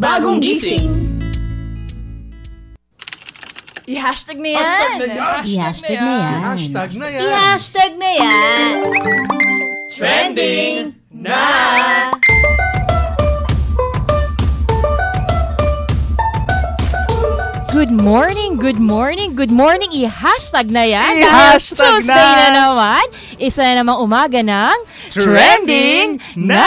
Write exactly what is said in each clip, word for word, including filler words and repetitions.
Bagong gising. I-hashtag na yan. I-hashtag na yan. I-hashtag na yan. I-hashtag na yan. Trending na! Good morning, good morning, good morning. I-hashtag na yan. I-hashtag Tuesday na. na naman. Isa na namang umaga ng Trending na!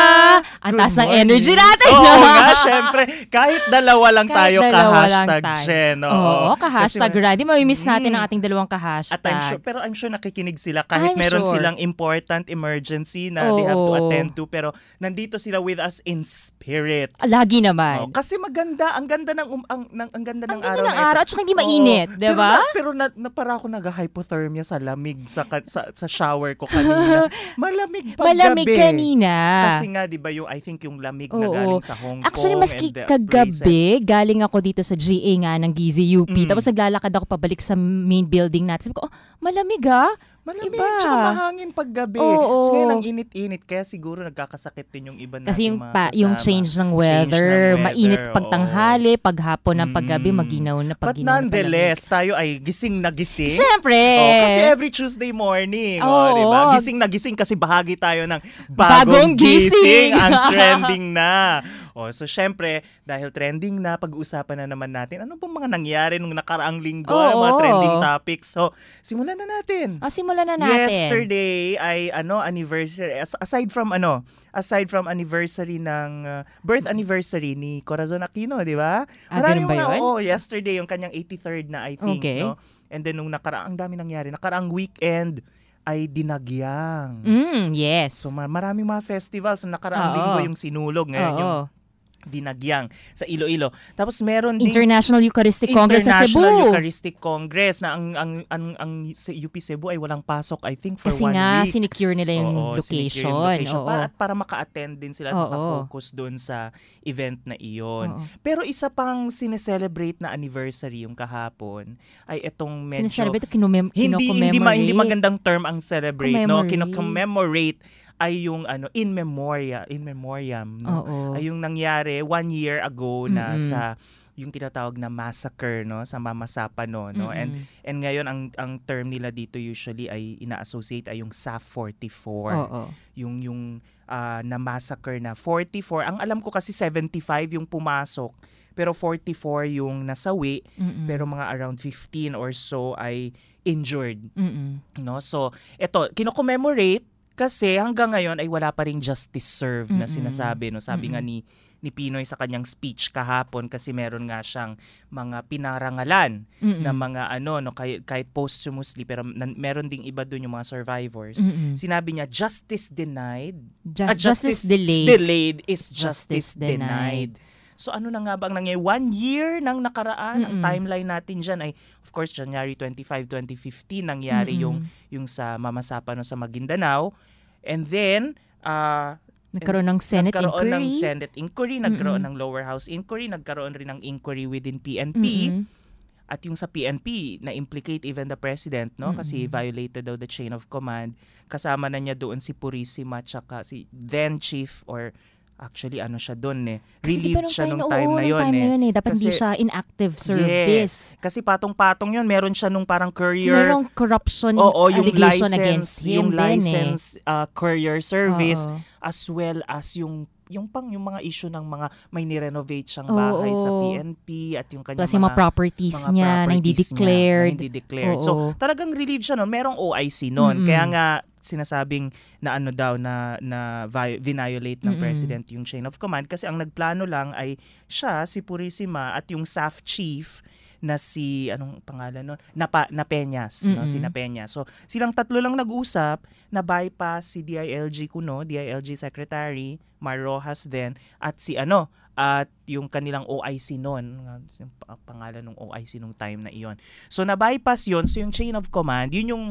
Ang Good taas ng morning. energy natin. Oo nga, syempre. Kahit dalawa lang Kahit tayo dalawa lang ka-hashtag, tayo. Jen. Oo, ka-hashtag Kasi- Randy. Mamimiss natin Mm. ang ating dalawang ka-hashtag. At I'm sure, pero I'm sure nakikinig sila kahit I'm meron sure. silang important emergency na they have to Oo. attend to. Pero nandito sila with us in spirit. Lagi Oh, naman. kasi maganda, ang ganda ng um, ang, ng, ang ganda Ang ng ganda araw ng na ito. araw at saka hindi mainit, Oo. di Pero ba? na, pero na, na para ako nag-hypothermia sa lamig sa, ka- sa sa shower ko kanina. Malamig pag Malamig gabi. kanina. Kasi nga 'di ba yung I think yung lamig na Oo. galing sa Hong Kong. Actually, maski and the kagabi, galing ako dito sa G A nga ng D Z U P. Mm. Tapos naglalakad ako pabalik sa main building natin. Sabi ko, oh, malamig ah. Malamig, Iba. tsaka mahangin pag gabi. Oo. So ngayon ang init-init, kaya siguro nagkakasakit din yung iba natin Kasi yung, mga pa, yung kasama. change ng Change weather, ng weather, mainit pag oo. tanghali, pag hapon ng paggabi, Mm. maginaw na pag But ginaw na nonetheless, tayo ay gising na gising. Siyempre. Oh, kasi every Tuesday morning, oh, Oo. di ba? Gising na gising kasi bahagi tayo ng Bagong bagong, gising. gising. Ang trending na. Oh, so syempre, dahil trending na, pag-uusapan na naman natin, ano bang mga nangyari nung nakaraang linggo, Oo. ano mga trending topics. So, simulan na natin. Ah, simulan na natin. Yesterday ay ano anniversary as- aside from ano aside from anniversary ng uh, birth anniversary ni Corazon Aquino, di ba? Ah, ganun Maraming ba mga- yun? Oo, yesterday yung kanyang eighty-third na I think, Okay. no? And then nung nakaraang dami nangyari, nakaraang weekend ay dinagyang. Mm, yes. So ma- maraming mga festivals na nakaraang Oo. linggo yung sinulog ngayon Oo. yung dinagyang sa Iloilo. Tapos meron ding International Eucharistic Congress sa Cebu. International Eucharistic Congress na ang ang ang, ang sa U P Cebu ay walang pasok I think for Kasi one nga, week. sinecure nila yung Oo, location. sinecure yung location. Oo. Para, at para maka-attend din sila at Oo. maka-focus doon sa event na iyon. Oo. Pero isa pang sineselebrate na anniversary yung kahapon ay itong medyo Sineselebrate, kinumem- hindi hindi ma, hindi kinocommemorate. magandang term ang celebrate, no? Commemorate. Kino-commemorate ay yung ano in memoria, in memoriam, no? Oo. Ay yung nangyari one year ago na Mm-mm. sa yung tinatawag na massacre, no, sa Mama Sapano, no. Mm-mm. And and ngayon ang ang term nila dito usually ay ina-associate ay yung S A F forty-four. Oo. Yung yung ah, na massacre na forty-four. Ang alam ko kasi seventy-five yung pumasok, pero forty-four yung nasawi, Mm-mm. pero mga around fifteen or so ay injured, Mm-mm. no. So, eto, kino-commemorate kasi hanggang ngayon ay wala pa ring justice served na Mm-mm. sinasabi, no. Sabi Mm-mm. nga ni ni Pinoy sa kanyang speech kahapon kasi meron nga siyang mga pinarangalan Mm-mm. na mga ano, no, kahit, kahit posthumously, pero nan, meron ding iba doon yung mga survivors. Mm-mm. Sinabi niya, justice denied, Ju- ah, justice, delayed. delayed is Justice justice, denied. So ano na nga ba ang nangyay? One year nang nakaraan, ang Mm-mm. timeline natin dyan ay, of course, January twenty-fifth, twenty fifteen, nangyari Mm-mm. yung, yung sa Mama Sapano sa Maguindanao. And then, uh, Nagkaroon ng Senate nagkaroon inquiry. ng Senate inquiry, nagkaroon Mm-mm. ng Lower House inquiry, nagkaroon rin ng inquiry within P N P. Mm-mm. At yung sa P N P, na-implicate even the President, no? Kasi Mm-mm. violated daw the chain of command. Kasama na niya doon si Purisima, tsaka si then Chief, or actually ano siya doon eh. Kasi di ba Relieved nung siya nung oo, time na nung yun time eh. na yun eh. Dapat hindi Kasi- siya inactive service. Kasi patong-patong yun, meron siya nung parang courier. Merong corruption Oo, yung allegation license, against him yung din license uh, courier eh. service, Oo. as well as yung yung pang yung mga issue ng mga may ni-renovate siyang Oo. bahay sa P N P at yung kanyang Plus yung mga properties mga niya na hindi properties niya declared. na hindi declared. Oo. So, talagang relieved siya noon. Merong O I C noon. Mm-mm. Kaya nga sinasabing na ano daw na na vi- violate ng Mm-mm. president yung chain of command kasi ang nagplano lang ay siya, si Purisima, at yung S A F chief na si anong pangalan nun? Napa Napeñas, no, si Mm-mm. Napeñas. So, silang tatlo lang nag-usap, na bypass si D I L G Cuno, D I L G Secretary Mar Rojas din, at si ano, at yung kanilang O I C noon, yung pangalan ng O I C nung time na iyon. So na-bypass yun, so yung chain of command, yun yung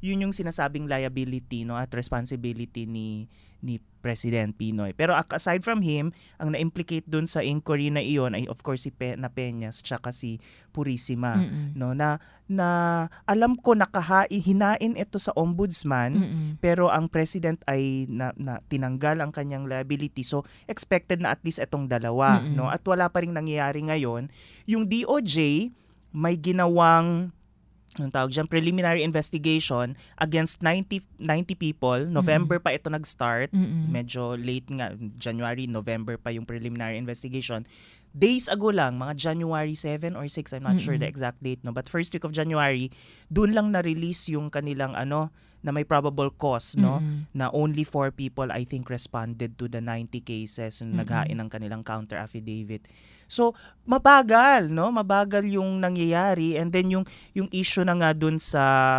yun yung sinasabing liability, no, at responsibility ni ni President Pinoy. Pero aside from him, ang na-implicate dun sa inquiry na iyon ay of course si Pe- na Peñas tsaka si Purisima, Mm-mm. no, na na alam ko nakahain hinain ito sa ombudsman, Mm-mm. pero ang president ay na, na tinanggal ang kanyang liability. So expected na at least itong dalawa, Mm-mm. no, at wala pa ring nangyayari ngayon. Yung D O J may ginawang ang tawag dyan, preliminary investigation against ninety, ninety people. November pa ito nag-start. Mm-mm. Medyo late nga, January, November pa yung preliminary investigation. Days ago lang, mga January seven or six, I'm not Mm-mm. sure the exact date, no, but first week of January, dun lang na-release yung kanilang ano, na may probable cause, no, Mm-mm. na only four people I think responded to the ninety cases na Mm-mm. naghain ng kanilang counter affidavit. So mabagal, no, mabagal yung nangyayari, and then yung yung issue na nga dun sa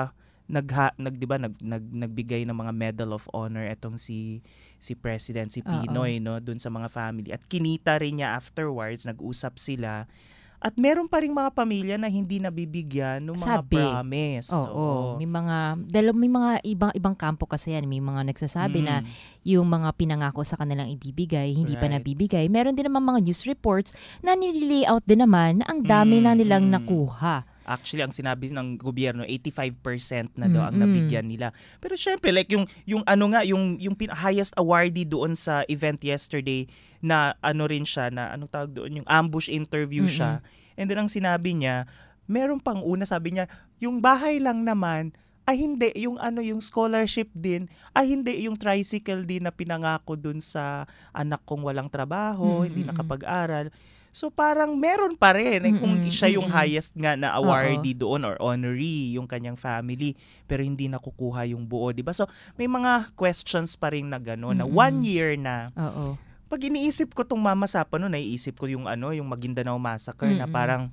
nagha, nag di ba nag, nag nagbigay ng mga Medal of Honor etong si si President si Pinoy, no, dun sa mga family, at kinita rin niya afterwards, nag-usap sila. At meron pa ring mga pamilya na hindi nabibigyan ng mga Sabi. promise. Oo, Oo. may mga dahil may mga ibang ibang kampo kasi yan, may mga nagsasabi Mm. na yung mga pinangako sa kanilang ibibigay hindi pa Right. nabibigay. Meron din naman mga news reports na nili-layout din naman na ang dami Mm, na nilang mm. nakuha. Actually, ang sinabi ng gobyerno, eighty-five percent na daw ang Mm-mm. nabigyan nila. Pero syempre, like yung yung ano nga, yung yung pin- highest awardee doon sa event yesterday, na ano rin siya, na anong tawag doon, yung ambush interview siya. And then ang sinabi niya, meron pang una, sabi niya, yung bahay lang naman, ay hindi, yung ano, yung scholarship din, ay hindi, yung tricycle din na pinangako dun sa anak kong walang trabaho, Mm, hindi mm, nakapag-aral. So parang meron pa rin, eh, kung Mm, siya yung mm. highest nga na awardee doon or honoree, yung kanyang family, pero hindi nakukuha yung buo, di ba? So may mga questions pa rin na gano'n, na Mm, one mm. year na. Oo. Pag iniisip ko tong Mama Sapa no, naiisip ko yung ano, yung Maguindanao Massacre, na Mm-mm. parang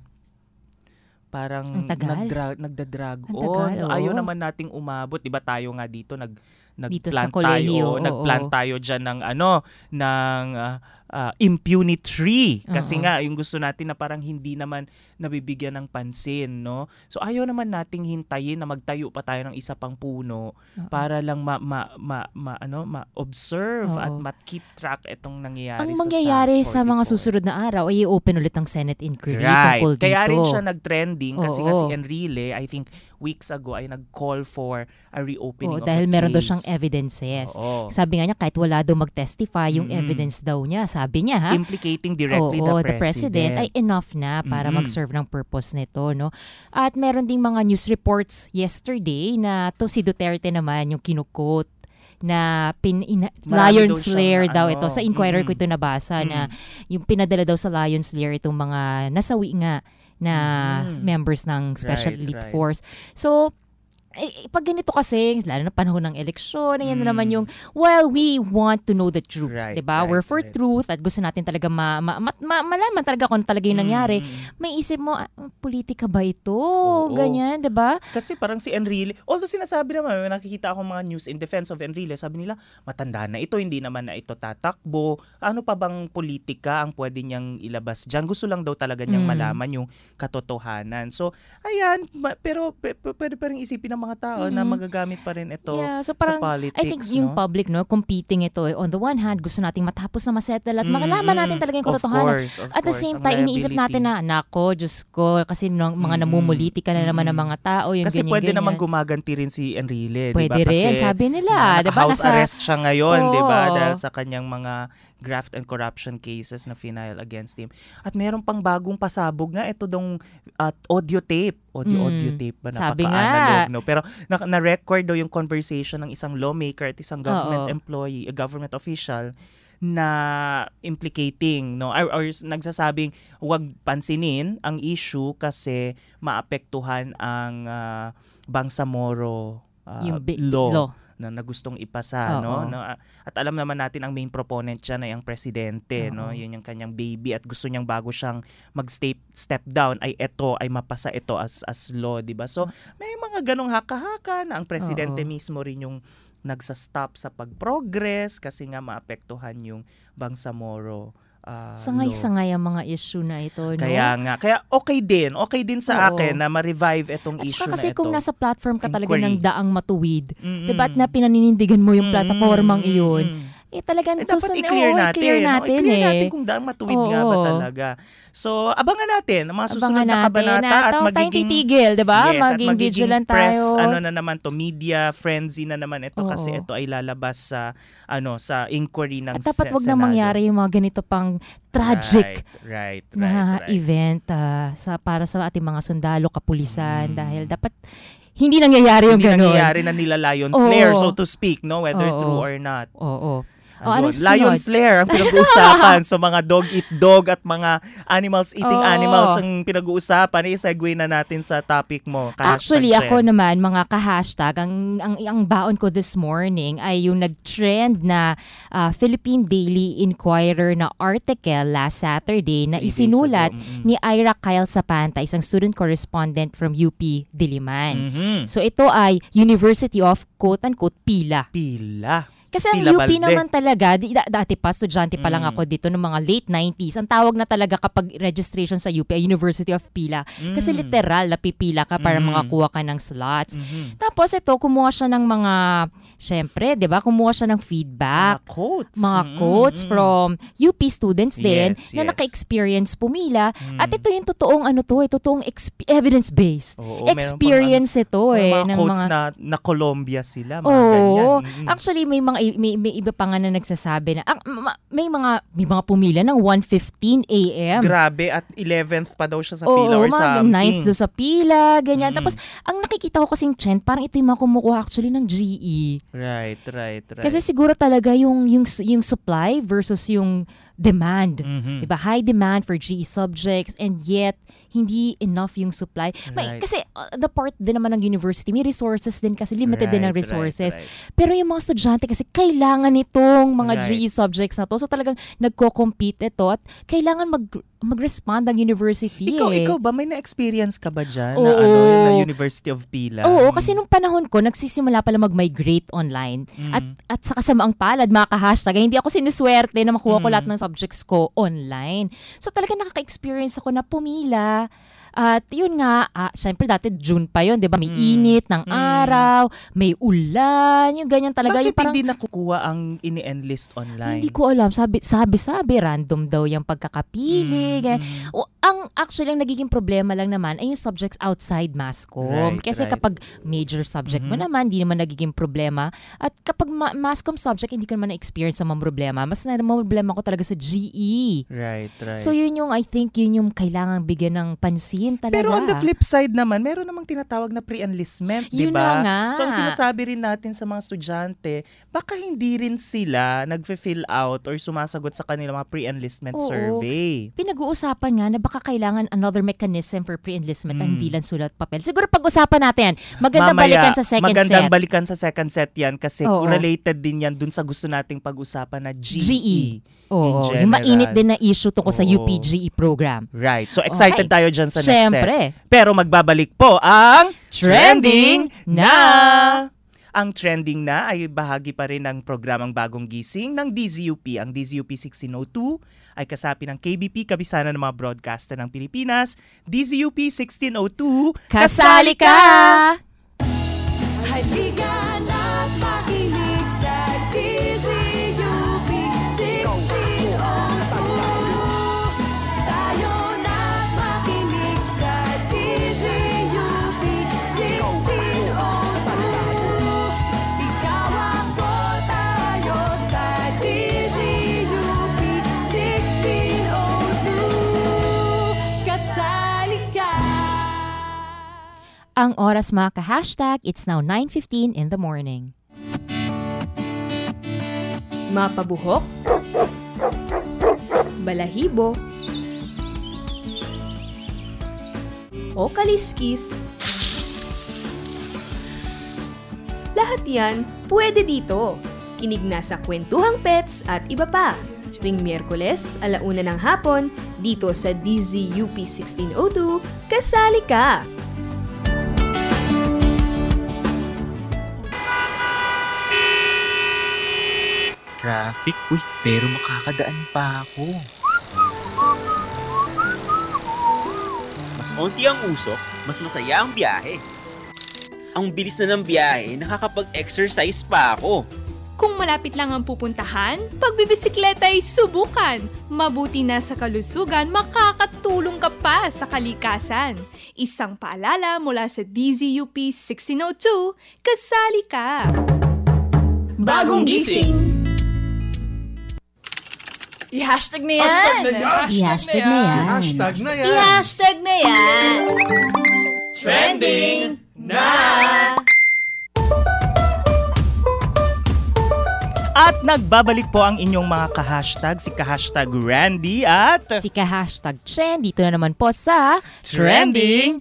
parang Ang tagal. nagdra- nagdadrag Ang on. tagal, oo. Ayaw naman nating umabot, 'di ba? Tayo nga dito nag Dito nagplant sa kolehiyo, tayo, oo. nagplant tayo diyan ng ano, ng ah, ah, impunity tree. Kasi Oo. nga yung gusto natin na parang hindi naman nabibigyan ng pansin, no? So ayaw naman nating hintayin na magtayo pa tayo ng isa pang puno Oo. para lang ma, ma, ma, ma- ano, ma-observe Oo. at ma-keep track itong nangyayari Ang sa mangyayari SAF sa mga forty-four. susunod na araw ay i-open ulit ang Senate inquiry Right. tungkol dito. Kaya rin siya nag-trending kasi nga si Oo. Enrile, I think weeks ago, ay nag-call for a reopening Oo, of dahil the meron daw case. siyang evidences. Oo. Sabi nga niya, kahit wala daw mag-testify, yung Mm-mm. evidence daw niya, sabi niya ha, Implicating directly oo, the president. ay enough na para Mm-mm. mag-serve ng purpose nito, no? At meron ding mga news reports yesterday na to si Duterte naman yung kinukot na pin ina, Marami Lion's daw siyang Lair na daw ano, ito. Sa Inquirer ko mm-mm. ito nabasa na Mm. yung pinadala daw sa Lion's Lair itong mga nasawi nga na Mhm. members ng Special Right, Elite right. Force. So, eh, pag ganito kasi, lalo na panahon ng eleksyon, yan na naman Mm. yung, well, we want to know the truth, Right, 'di ba? right, We're for right. truth at gusto natin talaga ma, ma, ma, ma- malaman talaga kung ano talaga yung nangyari. Mm-mm. May isip mo, ah, politika ba ito? Oo. Ganyan, 'di ba? Kasi parang si Enrile, although sinasabi naman, may nakikita akong mga news in defense of Enrile, sabi nila, matanda na ito, hindi naman na ito tatakbo. Ano pa bang politika ang pwede niyang ilabas dyan? Gusto lang daw talaga niyang Mm. malaman yung katotohanan. So, ayan, ma- pero p- p- pwede pa rin isipin ng mga tao na Mm. magagamit pa rin ito Yeah, so sa parang politics. I think yung no? public, no, competing ito, eh, on the one hand, gusto nating matapos na masettle at Mm, makalaman mm. natin talaga yung Of katotohanan. course, of At the course, same ang time, iniisip natin liability. na, nako, Diyos ko, kasi nung mga Mm-mm. namumuliti ka na naman ng Mm-mm. mga tao, yung Kasi ganyan, pwede ganyan. naman gumaganti rin si Enrile, di Pwede ba? Kasi rin, sabi nila, na- di ba? house Nasa, arrest siya ngayon, di ba? Oo. Dahil sa kanyang mga graft and corruption cases na final against him. At meron pang bagong pasabog nga, ito dong at audio tape. Audio, Mm. audio tape ba? Sabi Napaka-analog, nga. no? Pero na- na-record daw yung conversation ng isang lawmaker at isang government Oo. employee, a government official, na implicating, no, or, or nagsasabing huwag pansinin ang issue kasi maapektuhan ang ah, Bangsamoro ah, yung bi- law, law. na, na gustong ipasa, no? Oo. no? At alam naman natin ang main proponent diyan ay ang presidente, Oo. no? Yun yung kanyang baby at gusto niyang bago siyang mag-step step down ay ito ay mapasa ito as as law, 'di ba? So may mga ganong haka-haka na ang presidente Oo. mismo rin yung nagsa-stop sa pag-progress kasi nga maapektuhan yung Bangsamoro uh, Sangay-sangay ang mga issue na ito, no? Kaya nga. Kaya okay din. Okay din sa Oo. akin na ma-revive itong At issue saka kasi na ito. kung nasa platform ka talaga Inquiry. ng daang matuwid, Mm-mm. diba, at na pinaninindigan mo yung Mm-mm. platformang iyon, Mm-mm. eh talagang Eh, dapat susunod- i-clear oo, natin. i-clear no? natin, I-clear eh. natin kung daang matuwid nga ba Oo. talaga. So, abangan natin ang mga susunod Abangan na natin kabanata na at tawag tayong magiging titigil, diba? Yes, at maging magiging vigilant press, tayo. ano na naman to, media frenzy na naman ito kasi Oo. ito ay lalabas sa ano sa inquiry ng At dapat Se- wag na Senado. mangyari yung mga ganito pang tragic Right, right, right, na right. event ah, sa para sa ating mga sundalo, kapulisan, Mm. dahil dapat hindi nangyayari yung Hindi ganun. nangyayari na nila Lion's Oo. Lair, so to speak, no? Whether Oo. true or not. Oo. O, Ayun. ano susunod? Lion's Lair ang pinag-uusapan. So mga dog eat dog at mga animals eating Oo. animals ang pinag-uusapan. I-segue na natin sa topic mo. Ka-hashtag Actually, trend. ako naman, mga ka-hashtag, ang, ang, ang baon ko this morning ay yung nag-trend na ah, Philippine Daily Inquirer na article last Saturday na Three days isinulat ago. Mm-mm. ni Ira Kyle Sapanta, isang student correspondent from U P Diliman. Mhm. So ito ay University of quote-unquote Pila. Pila. Kasi ang Pila U P Balde. naman talaga, di, da- dati pa, estudyante pa lang Mm. ako dito noong mga late nineties. Ang tawag na talaga kapag registration sa U P ay University of Pila. Kasi Mm. literal, napipila ka para Mhm. makakuha ka ng slots. Mhm. Tapos ito, kumuha siya ng mga, syempre, di ba, kumuha siya ng feedback. Mga quotes. Mga Mm, quotes mm. from U P students din Yes, na yes. naka-experience pumila. Mm. At ito yung totoong ano to, eh, totoong exp- evidence-based. Oo, meron pang Experience ito ano, eh. mga ng quotes mga, na, na Colombia sila. Mga Oo. ganyan. Mm. Actually, may mga may, may iba pa nga na nagsasabi na ah, ma- may mga may mga pumila ng one fifteen a m. Grabe, at eleventh pa daw siya sa Oo, pila or mga something. ninth doon sa pila, ganyan. Mm. Tapos, ang nakikita ko kasing trend, parang ito yung mga kumukuha actually ng G E. Right, right, right. Kasi siguro talaga yung, yung, yung supply versus yung demand. Mhm. Diba? High demand for G E subjects and yet, hindi enough yung supply. May, Right. Kasi uh, the part din naman ng university, may resources din kasi limited din ang Right, resources. right, right. Pero yung mga estudyante kasi kailangan nitong mga Right. G E subjects na to. So talagang nagko-compete ito at kailangan mag mag-respond ang university Ikaw, eh. ikaw ba? May na-experience ka ba dyan? Oo. Na ano, na University of Pila? Oo, kasi nung panahon ko, nagsisimula pala mag-migrate online. Mm. At at sa kasamaang palad, mga ka-hashtag, ay hindi ako sinuswerte na makuha ko Mm. lahat ng subjects ko online. So talagang nakaka-experience ako na pumila. At yun nga, ah, syempre dati June pa yun, di ba? May Mm. init ng Mm. araw, may ulan, yung ganyan talaga. Bakit yung parang, hindi nakukuha ang ini-enlist online? Hindi ko alam. Sabi, sabi, sabi, random daw yung pagkakapili. Mm, ganyan. mm. O, ang actually, ang nagiging problema lang naman ay yung subjects outside MASCOM. Right, Kasi right. kapag major subject mo Mhm. naman, hindi naman nagiging problema. At kapag ma- MASCOM subject, hindi ko naman na-experience ang mga problema. Mas na problema ko talaga sa G E. Right, right. So yun yung, I think, yun yung kailangan bigyan ng pansin talaga. Pero on the flip side naman, meron namang tinatawag na pre-enlistment, di Yun ba? na nga. So ang sinasabi rin natin sa mga estudyante, baka hindi rin sila nagfe-fill out or sumasagot sa kanila mga pre-enlistment Oo. survey. Pinag-uusapan nga na baka kailangan another mechanism for pre-enlistment na Mm. hindi lang sulat papel. Siguro pag-usapan natin. Maganda Mamaya, balikan sa second magandang set. balikan sa second set yan kasi Oo. related din yan dun sa gusto nating pag-usapan na G E. G E. Oo, in yung mainit general. din na issue tungkol sa Oo. U P G E program. Right. So excited Okay. tayo dyan sa next Siyempre. set. Pero magbabalik po ang Trending na! Ang trending na ay bahagi pa rin ng programang Bagong Gising ng D Z U P. Ang D Z U P sixteen oh two ay kasapi ng K B P, kabisanan ng mga broadcaster ng Pilipinas. D Z U P sixteen oh two, Kasali ka! Halika na't makinig sa D Z U P sixteen oh two. Tayo na't makinig sa D Z U P sixteen oh two. Ikaw ako, tayo sa D Z U P sixteen oh two. Kasali ka! Ang oras mga ka-hashtag, it's now nine fifteen in the morning. Mapabuhok, balahibo, o kaliskis. Lahat yan pwede dito. Kinig na sa Kwentuhang Pets at iba pa. Tuwing Miyerkules, alauna ng hapon, dito sa D Z U P sixteen oh two, kasali ka! Traffic? Uy, pero makakadaan pa ako. Mas onti ang usok, mas masaya ang biyahe. Ang bilis na ng biyahe, nakakapag-exercise pa ako. Kung malapit lang ang pupuntahan, pagbibisikleta ay subukan. Mabuti na sa kalusugan, makakatulong ka pa sa kalikasan. Isang paalala mula sa D Z U P sixteen oh two, kasali ka! Bagong gising! I-hashtag na yan! I-hashtag na yan. Hashtag na yan. I-hashtag na yan! Trending na! At nagbabalik po ang inyong mga ka-hashtag, si ka-hashtag Randy at Si ka-hashtag Chen, dito na naman po sa Trending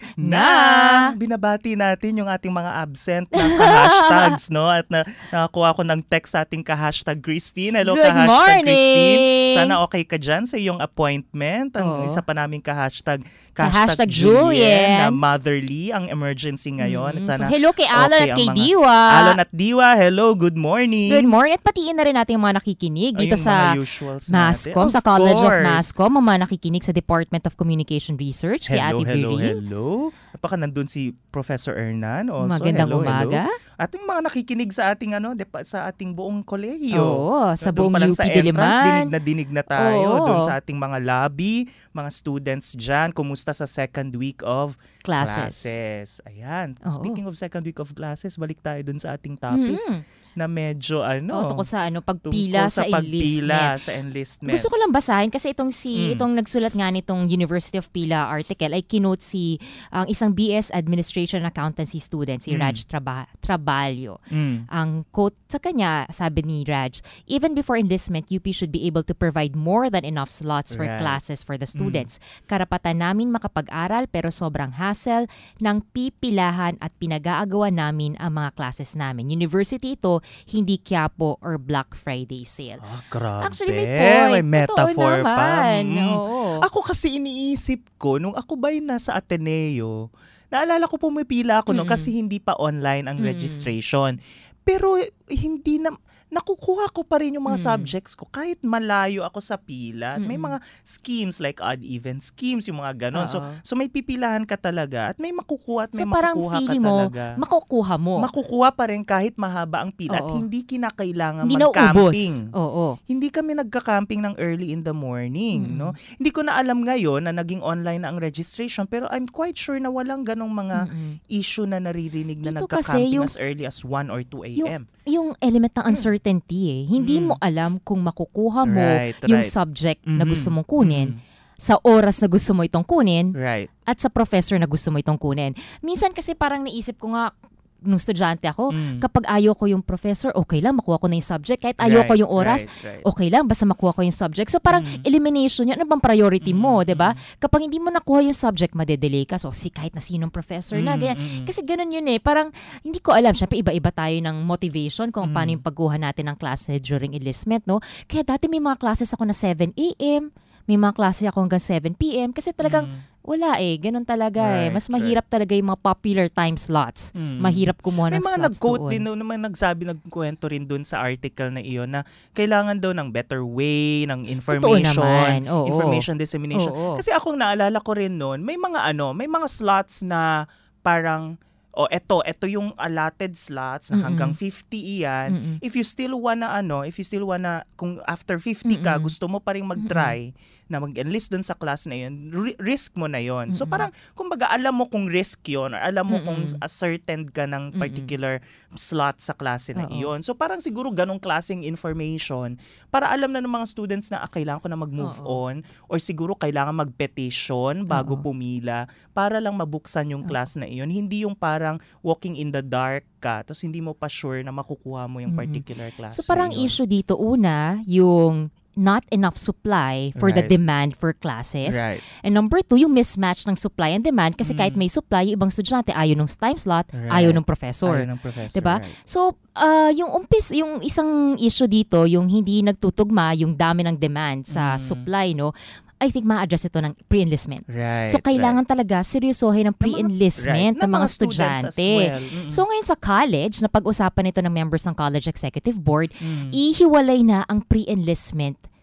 na! Binabati natin yung ating mga absent na ka-hashtags, no? At na, nakakuha ko ng text sa ating ka-hashtag Christine. Hello, Good ka-hashtag morning! Christine. Sana okay ka dyan sa iyong appointment. Ang Oo. isa pa namin ka-hashtag, Ka-hashtag ka-hashtag Julien, na Julien. motherly ang emergency ngayon. At Mm, sana so hello kay Alon okay at ang kay mga- Diwa. Alon at Diwa, hello, good morning. Good morning. At patiin na rin natin yung mga nakikinig dito Ay, yung sa mga usuals Mascom, natin. sa College of course. Mascom, ang mga nakikinig sa Department of Communication Research, kay Hello, Ate hello, Virin. hello. Baka nandun si Professor Hernan also. Magandang hello, umaga. Hello. At yung mga nakikinig sa ating ano, depa, sa ating buong kolehiyo. Oo, sa Doon buong pa lang U P sa entrance, Diliman. dinig na dinig na tayo. Oo. Doon sa ating mga lobby, mga students dyan. Kumusta sa second week of Classes. classes? Ayan. Oo. Speaking of second week of classes, balik tayo doon sa ating topic Mm. na medyo ano, Oh, tungkol sa ano, tungkol pagpila sa sa, pagpila enlistment. sa enlistment. Gusto ko lang basahin kasi itong si Mm. itong nagsulat nga nitong University of Pila article ay kinote si ang isang B S Administration Accountancy student si Mm. Raj Traba- Trabalyo. Mm. Ang quote sa kanya, sabi ni Raj, even before enlistment, U P should be able to provide more than enough slots for Right. classes for the students. Karapatan namin makapag-aral pero sobrang hassle ng pipilahan at pinag-aagawa namin ang mga classes namin. University ito, hindi Quiapo or Black Friday sale. Ah, grabe. Actually, may point. May metaphor Totoo pa. naman. Mm. Oo. Ako kasi iniisip ko, nung ako ba'y nasa Ateneo, naalala ko pumipila ako no, Mm. kasi hindi pa online ang Mm. registration. Pero eh, hindi na, nakukuha ko pa rin yung mga Mm. subjects ko kahit malayo ako sa pila. At may Mm-mm. mga schemes like odd-even schemes, yung mga ganon. So, Oo. so may pipilahan ka talaga at may makukuha at may So parang makukuha ka feeling mo, talaga. makukuha mo. Makukuha pa rin kahit mahaba ang pila at Oo. hindi kinakailangan Hindi na ubos. mag-camping. Oo. Hindi kami nagka-camping ng early in the morning, Mm. no? Hindi ko na alam ngayon na naging online na ang registration, pero I'm quite sure na walang ganong mga Mm-mm. issue na naririnig na Dito kasi nagka-camping yung- as early as one or two a.m. Yung element ng uncertainty eh. Hindi Mm. mo alam kung makukuha mo Right, yung right. subject na Mhm. gusto mong kunin, Mhm. sa oras na gusto mo itong kunin, Right. at sa professor na gusto mo itong kunin. Minsan kasi parang naisip ko nga, nung estudyante ako, Mm. kapag ayaw ko yung professor, okay lang, makuha ko na yung subject. Kahit ayaw ko Right, yung oras, right, right. okay lang, basta makuha ko yung subject. So parang Mm. elimination yan. Ano bang priority mo, Mm, 'di ba? mm. Kapag hindi mo nakuha yung subject, madedelay ka. So si kahit na sinong professor na, Mm, ganyan. mm, mm. Kasi ganun yun eh. Parang hindi ko alam. Siyempre, iba-iba tayo ng motivation kung paano Mm. yung pagkuha natin ng klase during enlistment, no? Kaya dati may mga classes ako na seven a.m., may mga klase ako hanggang seven p.m. Kasi talagang Mm. wala eh. Ganun talaga eh. Right, Mas mahirap talaga yung mga popular time slots. Mm. Mahirap kumuha May ng mga slots nag-quote doon. din, no, naman nagsabi, nagkwento rin dun sa article na iyon na kailangan daw ng better way, ng information, naman, oo. information dissemination. Oo. Kasi akong naalala ko rin noon, may mga ano, may mga slots na parang, o eto, eto yung allotted slots na Mm-mm. hanggang fifty iyan. Mm-mm. If you still wanna ano, if you still wanna, kung after fifty ka, Mm-mm. gusto mo pa rin mag-try na mag-enlist dun sa class na yun, ri- risk mo na yon. So Mm-mm. parang, kumbaga, alam mo kung risk yon or alam mo kung Mm-mm. a certain ka ng Mm-mm. particular slot sa klase na Oo. iyon. So parang siguro ganong klaseng information para alam na ng mga students na ah, kailangan ko na mag-move Oo. on or siguro kailangan mag-petition bago Oo. pumila para lang mabuksan yung Oo. class na iyon. Hindi yung parang walking in the dark ka tapos hindi mo pa sure na makukuha mo yung Mm-mm. particular class So parang na iyon. issue dito, una, yung not enough supply for the Right. demand for classes. Right. And number two, yung mismatch ng supply and demand kasi kahit Mm. may supply, yung ibang estudyante ayaw ng time slot, Right. ayaw ng professor. Ayaw ng professor. Diba? Right. So, ah, yung umpis, yung isang issue dito, yung hindi nagtutugma, yung dami ng demand sa Mm. supply, no? I think ma-address ito ng pre-enlistment. Right. So, kailangan talaga seryosohin ng pre-enlistment right. ng mga students as estudyante. well. Mm-mm. So, ngayon sa college, na pag-usapan ito ng members ng College Executive Board, Mm. ihiwalay na ang pre-enlistment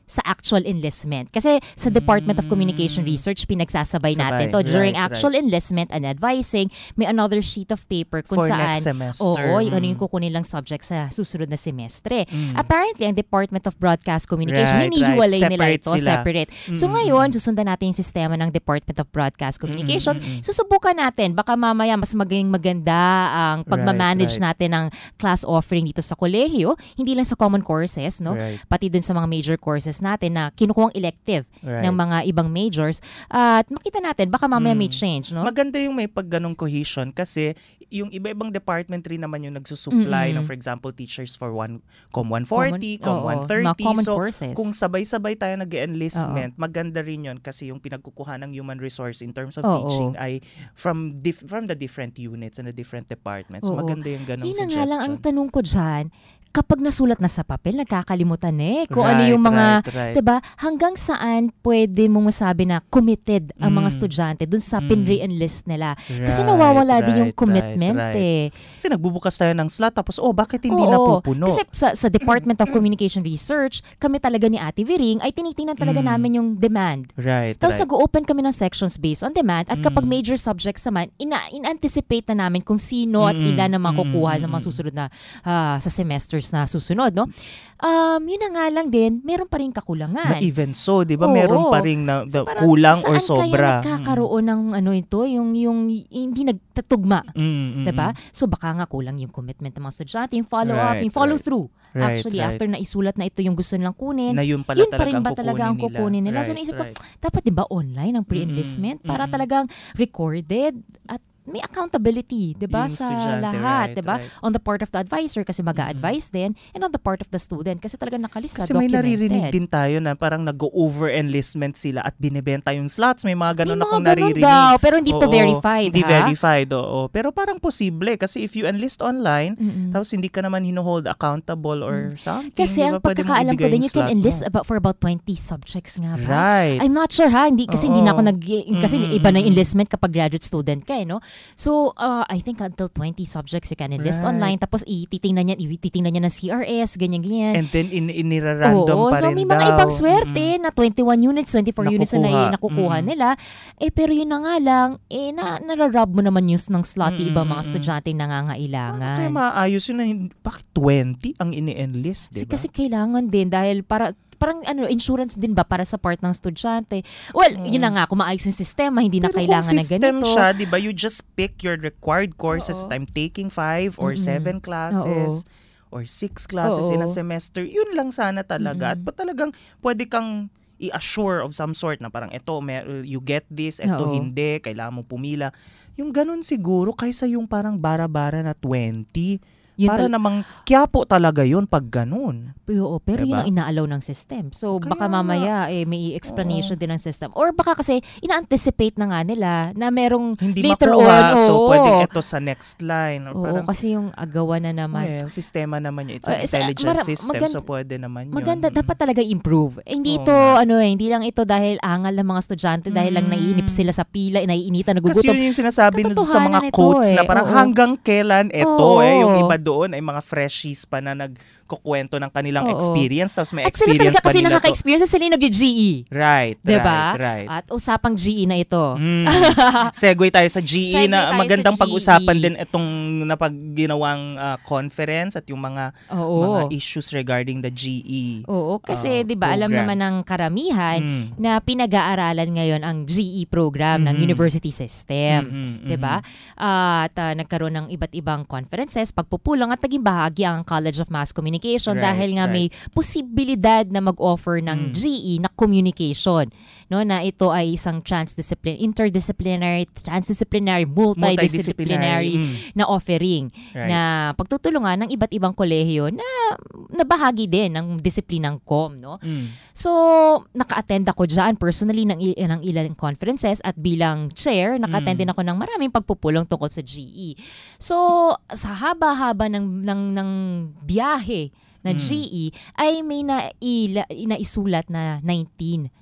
sa actual enlistment. Kasi sa Department of Communication Research, pinagsasabay natin Sabay. to. During Right, actual enlistment and advising, may another sheet of paper kung For saan, next semester. oo, yung ano Mm. yung kukunin lang subject sa susunod na semestre. Mm. Apparently, ang Department of Broadcast Communication, Right, hinihiwalay right. nila Separate ito, sila. separate. So Mm, ngayon, mm, susundan natin yung sistema ng Department of Broadcast Communication. Mm, mm, mm. Susubukan natin, baka mamaya mas maging maganda ang pagmamanage Right, right. natin ng class offering dito sa kolehiyo, hindi lang sa common courses, no? Right. Pati dun sa mga major courses natin na kinukuhang elective Right. ng mga ibang majors. At makita natin, baka mamaya may Mm. change, no? Maganda yung may pagganong cohesion kasi yung iba-ibang department rin naman yung nagsusupply Mm-mm. ng, for example, teachers for one, Com one forty, Com oo, one mga thirty. common So, courses. kung sabay-sabay tayo nag-enlistment, maganda rin yun kasi yung pinagkukuha ng human resource in terms of Oo. teaching ay from dif- from the different units and the different departments. So, Oo. maganda yung ganong Yun na nga suggestion. lang ang tanong ko dyan, kapag nasulat na sa papel, nagkakalimutan eh. Kung ano Right, yung mga, right, right. 'di ba? Hanggang saan pwede mong masabi na committed ang mga Mm. estudyante dun sa Mm. pinre-enlist nila. Kasi Right, nawawala din yung right, commitment right, right. eh. Kasi nagbubukas tayo ng slot tapos, oh, bakit hindi Oo. napupuno? Kasi sa, sa Department of Communication Research, kami talaga ni Ate Viring ay tinitingnan talaga Mm. namin yung demand. right, Tapos right. nag-open kami ng sections based on demand at kapag Mm. major subjects naman, ina- in-anticipate na namin kung sino at Mm-mm. ilan ang makukuha Mm-mm. ng mga susunod na ah, sa semesters na susunod, no? Um, yun na nga lang din, meron pa rin kakulangan. Na even so, 'di ba, Oo. meron pa ring na, So, da- parang kulang or saan sobra. kaya nagkakaroon ng ano ito, yung yung hindi nagtatugma, Mm, mm, mm, 'di ba? So baka nga kulang yung commitment ng mga estudyante, yung follow up, Right, yung follow right. through. Right, Actually, right. after na isulat na ito yung gusto nilang kunin, na yun pala yun pa talaga rin ang ba talaga ang kukunin nila? So Right, naisip ko, right. dapat 'di ba online ang pre-enlistment Mm-mm, para mm-mm. talagang recorded at may accountability, 'di ba, Yung sa estudyante, lahat, right, 'di ba? right. On the part of the advisor kasi mag-a-advise din and on the part of the student kasi talagang nakalista, Kasi may documented. naririnig din tayo na parang nag-over enlistment sila at binibenta yung slots. May mga ganun May mga akong ganun naririnig. daw, pero hindi to Oo, verified, Hindi ha? verified, oo. Pero parang posible kasi if you enlist online, Mm-mm. tapos hindi ka naman hino-hold accountable or something. Kasi di ang ba, pwede mong pagkakaalam ko ibigay din, yung you can slot enlist mo. about for about twenty subjects nga ba? Right. I'm not sure ha, hindi kasi hindi na ako Oo. nag kasi Mm-mm, iba na yung mm-mm. enlistment kapag graduate student ka eh, no? So, uh, I think until twenty subjects you can enlist Right. online tapos ititingnan niya, ititingnan niya ng C R S, ganyan ganyan. And then in inirarandom Oo, pa so rin may daw. mga ibang swerte na twenty-one units, twenty-four units na Nakukuha. nai- nakukuha Mm. nila. Eh pero yun na nga lang, eh na nararob mo naman yung ng slot yung ibang mga Mm-mm. estudyante Ano nangangailangan. kaya maayos yun na hin- bakit twenty ang ini-enlist, Kasi, di ba? kasi kailangan din dahil para parang ano insurance din ba para sa part ng estudyante. Well, yun na nga, kung maayos yung sistema, hindi na Pero kailangan kung na system ganito. siya, di ba, you just pick your required courses Oo. that I'm taking five or Mm-mm. seven classes or six classes in a Oo. semester. Yun lang sana talaga. At Mm-mm. pa talagang pwede kang i-assure of some sort na parang eto, may, you get this, eto Oo. hindi, kailangan mong pumila. Yung ganun siguro, kaysa yung parang bara-bara na twenty. Yun Para tal- namang Quiapo talaga yun pag ganun. Oo, pero Diba? yun ang inaalaw ng system. So, Kaya baka nga. mamaya eh, may explanation din ng system. Or baka kasi ina-anticipate na nga nila na merong Hindi later makuha, on. so oo. pwedeng eto sa next line. Or Oo, parang, kasi yung agawan na naman. well, sistema naman yun. It's Uh, an isa- intelligent mara- system, maganda- so pwede naman yun. Maganda, Mm. dapat talaga improve. Eh, hindi Oo ito, nga. ano eh, hindi lang ito dahil angal ng mga estudyante, dahil lang Mm. naiinip sila sa pila, naiinitan, Kasi nagugutom. yun yung sinasabi nito sa mga Katotohanan ito quotes eh, na parang oo. hanggang kailan ito Oo. eh. Yung iba doon ay mga freshies pa na nagkukwento ng kanilang Oo. experience. Tapos may At sila experience talaga pa kasi nila to. nakaka-experience sila yung nag-G E. Right, Diba? right, right. At usapang G E na ito. Mm. Segue tayo sa G E Segue na tayo magandang sa G E. pag-usapan din itong napagginawang uh, conference at yung mga Oo. mga issues regarding the G E. Oo, kasi uh, 'di ba alam program. naman ng karamihan Mm. na pinag-aaralan ngayon ang G E program ng Mhm. university system. Mhm, 'Di ba? Ah, at ah, nagkaroon ng iba't ibang conferences, pagpupulong at naging bahagi ang College of Mass Communication Right, dahil nga right. may posibilidad na mag-offer ng Mm. G E na communication, no, na ito ay isang transdisciplinary, interdisciplinary, transdisciplinary, multidisciplinary Mm. na offering Right. na pagtutulungan ng iba't ibang kolehiyo na nabahagi din ng disiplinang com, no? Mm. So, naka-attend ako dyan personally ng, i- ng ilang conferences at bilang chair, naka-attend Mm. din ako ng maraming pagpupulong tungkol sa G E. So, sa haba-haba ng, ng, ng biyahe na Mm. G E, ay may naila, naisulat na nineteen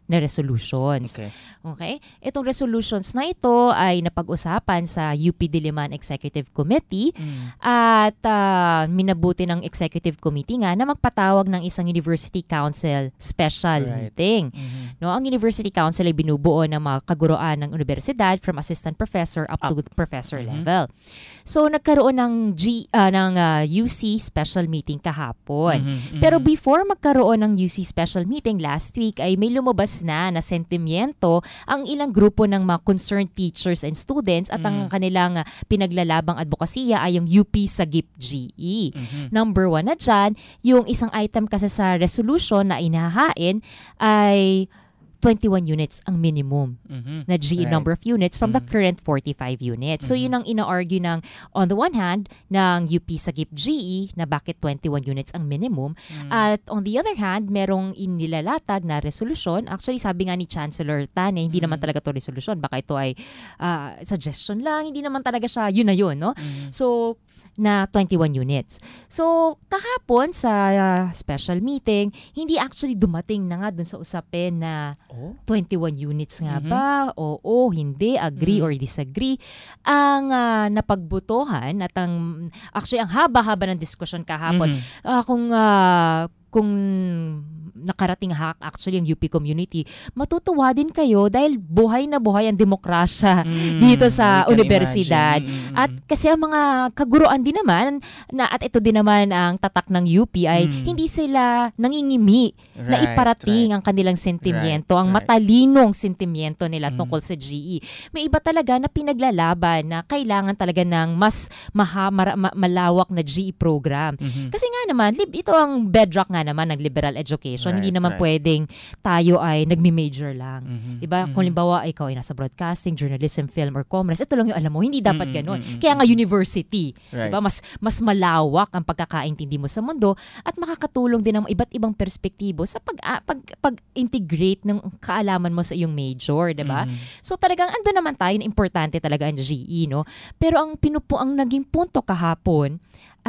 na resolutions. Okay. Okay? Itong resolutions na ito ay napag-usapan sa U P Diliman Executive Committee Mm. at uh, minabuti ng Executive Committee nga na magpatawag ng isang University Council special Right. meeting. Mhm. No, ang University Council ay binubuo ng mga kaguruan ng universidad from assistant professor up, to professor Mhm. level. So nagkaroon ng G uh, ng uh, U C special meeting kahapon. Mhm, Pero mhm. before magkaroon ng U C special meeting last week ay may lumabas na na sentimiento ang ilang grupo ng mga concerned teachers and students at ang Mm. kanilang uh, pinaglalabang advokasya ay yung U P Sagip G E. Mhm. Number one na dyan, yung isang item kasi sa resolution na inahain ay twenty-one units ang minimum Mhm. na G E Right. number of units from the Mhm. current forty-five units. So Mhm. yun ang ina-argue ng on the one hand ng U P Sagip G E na bakit twenty-one units ang minimum Mm. at on the other hand merong inilalatag na resolusyon. Actually sabi nga ni Chancellor Tan eh, hindi naman Mhm. talaga to resolusyon, baka ito ay ah, suggestion lang, hindi naman talaga siya yun na yun, no? Mhm. So na twenty-one units. So, kahapon sa uh, special meeting, hindi actually dumating na nga dun sa usapin na Oh? twenty-one units nga Mhm. ba? Oo, hindi, agree Mhm. or disagree. Ang ah, napagbutuhan at ang, actually ang haba-haba ng diskusyon kahapon, Mhm. ah, kung ah, kung nakarating hack actually ang U P community, matutuwa din kayo dahil buhay na buhay ang demokrasya Mm, dito sa I can universidad. imagine. Mm, At kasi ang mga kaguruan din naman, na, at ito din naman ang tatak ng U P ay Mm. hindi sila nangingimi na Right, iparating right. ang kanilang sentimiento, Right, ang right. matalinong sentimiento nila Mm. tungkol sa G E. May iba talaga na pinaglalaban na kailangan talaga ng mas maha, mara- ma- malawak na G E program. Mhm. Kasi nga naman, lib, ito ang bedrock nga naman ng liberal education. Hindi Right, naman right. pwedeng tayo ay nagmi-major lang. Mhm. Diba? Mhm. Kung limbawa, ikaw ay nasa broadcasting, journalism, film, or commerce, ito lang yung alam mo, hindi dapat Mm, ganun. mm, mm, Kaya nga mm. university, Right. diba? Mas, mas malawak ang pagkakaintindi mo sa mundo at makakatulong din ang iba't ibang perspektibo sa pag, ah, pag, pag-integrate ng kaalaman mo sa iyong major, diba? Mhm. So talagang ando naman tayo na importante talaga ang G E, no? Pero ang pinupo, ang naging punto kahapon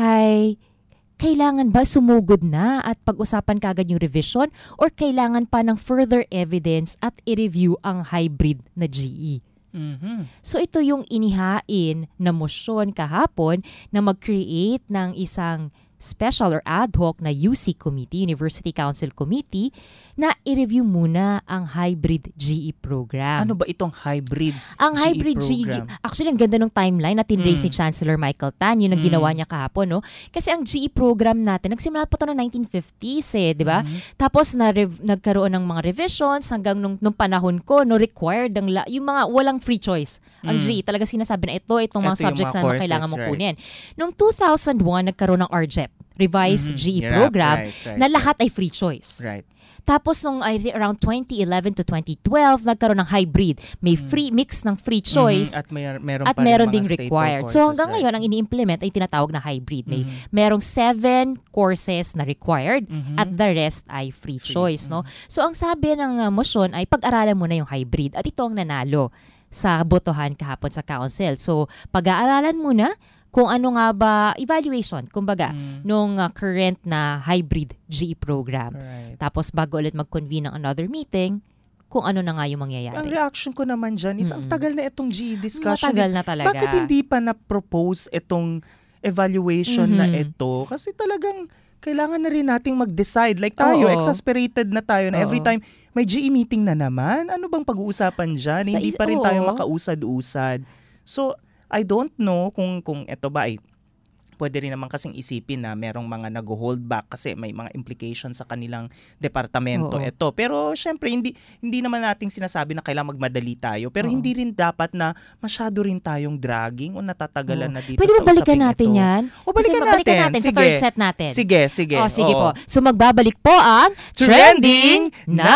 ay kailangan ba sumugod na at pag-usapan kagad yung revision or kailangan pa ng further evidence at i-review ang hybrid na G E? Mhm. So ito yung inihain na motion kahapon na mag-create ng isang special or ad hoc na U C Committee, University Council Committee, na i-review muna ang hybrid G E program. Ano ba itong hybrid Ang G E hybrid G E, program? actually ang ganda ng timeline na tinrace Mm. ni Chancellor Michael Tan, yun ang Mm. ginawa niya kahapon, no? Kasi ang G E program natin, nagsimula pa to noong nineteen fifties eh, di ba? Mhm. Tapos na nagkaroon ng mga revisions hanggang nung, nung panahon ko, no, required ang la- yung mga walang free choice. Ang Mm. G E, talaga sinasabi na ito, itong mga Ito yung subjects mga na courses, kailangan mong right. kunin. Noong two thousand one, nagkaroon ng R J E P, Revised Mhm. G E Yeah, program, right, right, na right. lahat ay free choice. Right. Tapos nung I think around twenty eleven to twenty twelve, nagkaroon ng hybrid. May free mix ng free choice Mhm. At may, meron at pa rin meron mga ding staple required. courses, So hanggang right? ngayon, ang ini-implement ay tinatawag na hybrid. May Mhm. merong seven courses na required Mhm. at the rest ay free, Free, choice. No? So ang sabi ng uh, motion ay pag-aralan mo na yung hybrid at ito ang nanalo sa botohan kahapon sa council. So pag-aaralan muna kung ano nga ba, evaluation, kumbaga, Mm. nung uh, current na hybrid G E program. Right. Tapos bago ulit mag-convene ng another meeting, kung ano na nga yung Ang mangyayari. reaction ko naman dyan is, ang Mm-mm. tagal na itong G E discussion. Matagal na talaga. Bakit hindi pa na-propose itong evaluation na Mhm. ito? Kasi talagang kailangan na rin nating mag-decide. Like tayo, Oo. exasperated na tayo na every Oo. time may G E meeting na naman. Ano bang pag-uusapan dyan? Sa Hindi is- pa rin tayo oo. makausad-usad. So, I don't know kung kung ito ba ay pwede rin naman kasing isipin na merong mga nag-hold back kasi may mga implications sa kanilang departamento Oo. ito. Pero syempre hindi hindi naman nating sinasabi na kailangan magmadali tayo, pero Oo. hindi rin dapat na masyado rin tayong dragging o natatagalan Oo. na dito Pwede sa ba balikan usaping natin ito. yan? O balikan Kasi natin. balikan natin sa Sige. third set natin. Sige, sige. Oh, sige Oo. po. So magbabalik po ang Trending na!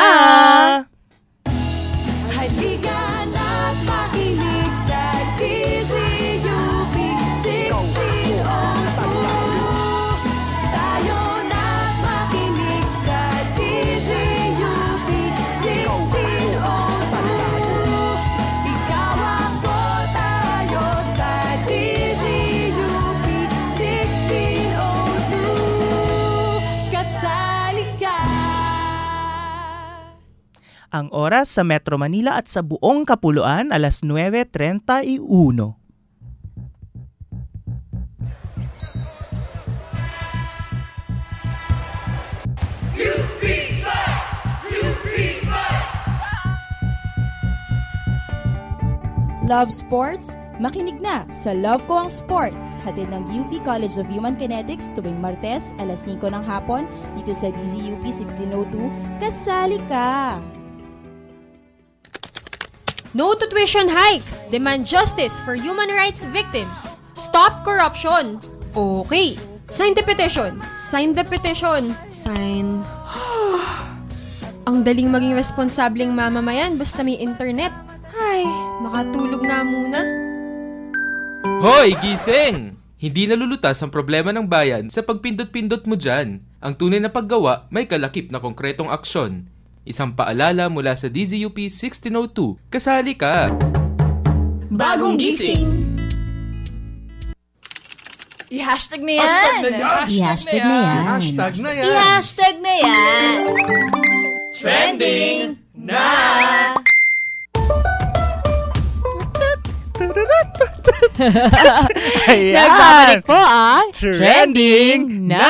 Halika na't makinig sa D Z U P sixteen oh two. Tayo na't makinig sa D Z U P sixteen oh two. Ikaw ako, tayo sa D Z U P sixteen oh two. Kasali ka. Ang oras sa Metro Manila at sa buong Kapuluan, alas nueve treinta y uno. Love sports? Makinig na sa Love Ko Ang Sports, hatid ng U P College of Human Kinetics tuwing Martes, alas singko ng hapon, dito sa D Z U P sixteen oh two. Kasali ka! No to tuition hike! Demand justice for human rights victims! Stop corruption! Okay, sign the petition! Sign the petition! Sign... Ang daling maging responsableng mamamayan basta may internet. Ay, makatulog na muna. Hoy, gising! Hindi nalulutas ang problema ng bayan sa pagpindot-pindot mo dyan. Ang tunay na paggawa may kalakip na konkretong aksyon. Isang paalala mula sa D Z U P sixteen oh two. Kasali ka! Bagong gising. I-hashtag na yan. I-hashtag na yan. Hashtag na yan. I-hashtag na yan. Trending na. Ayan! Nagbabalik po ang Trending na!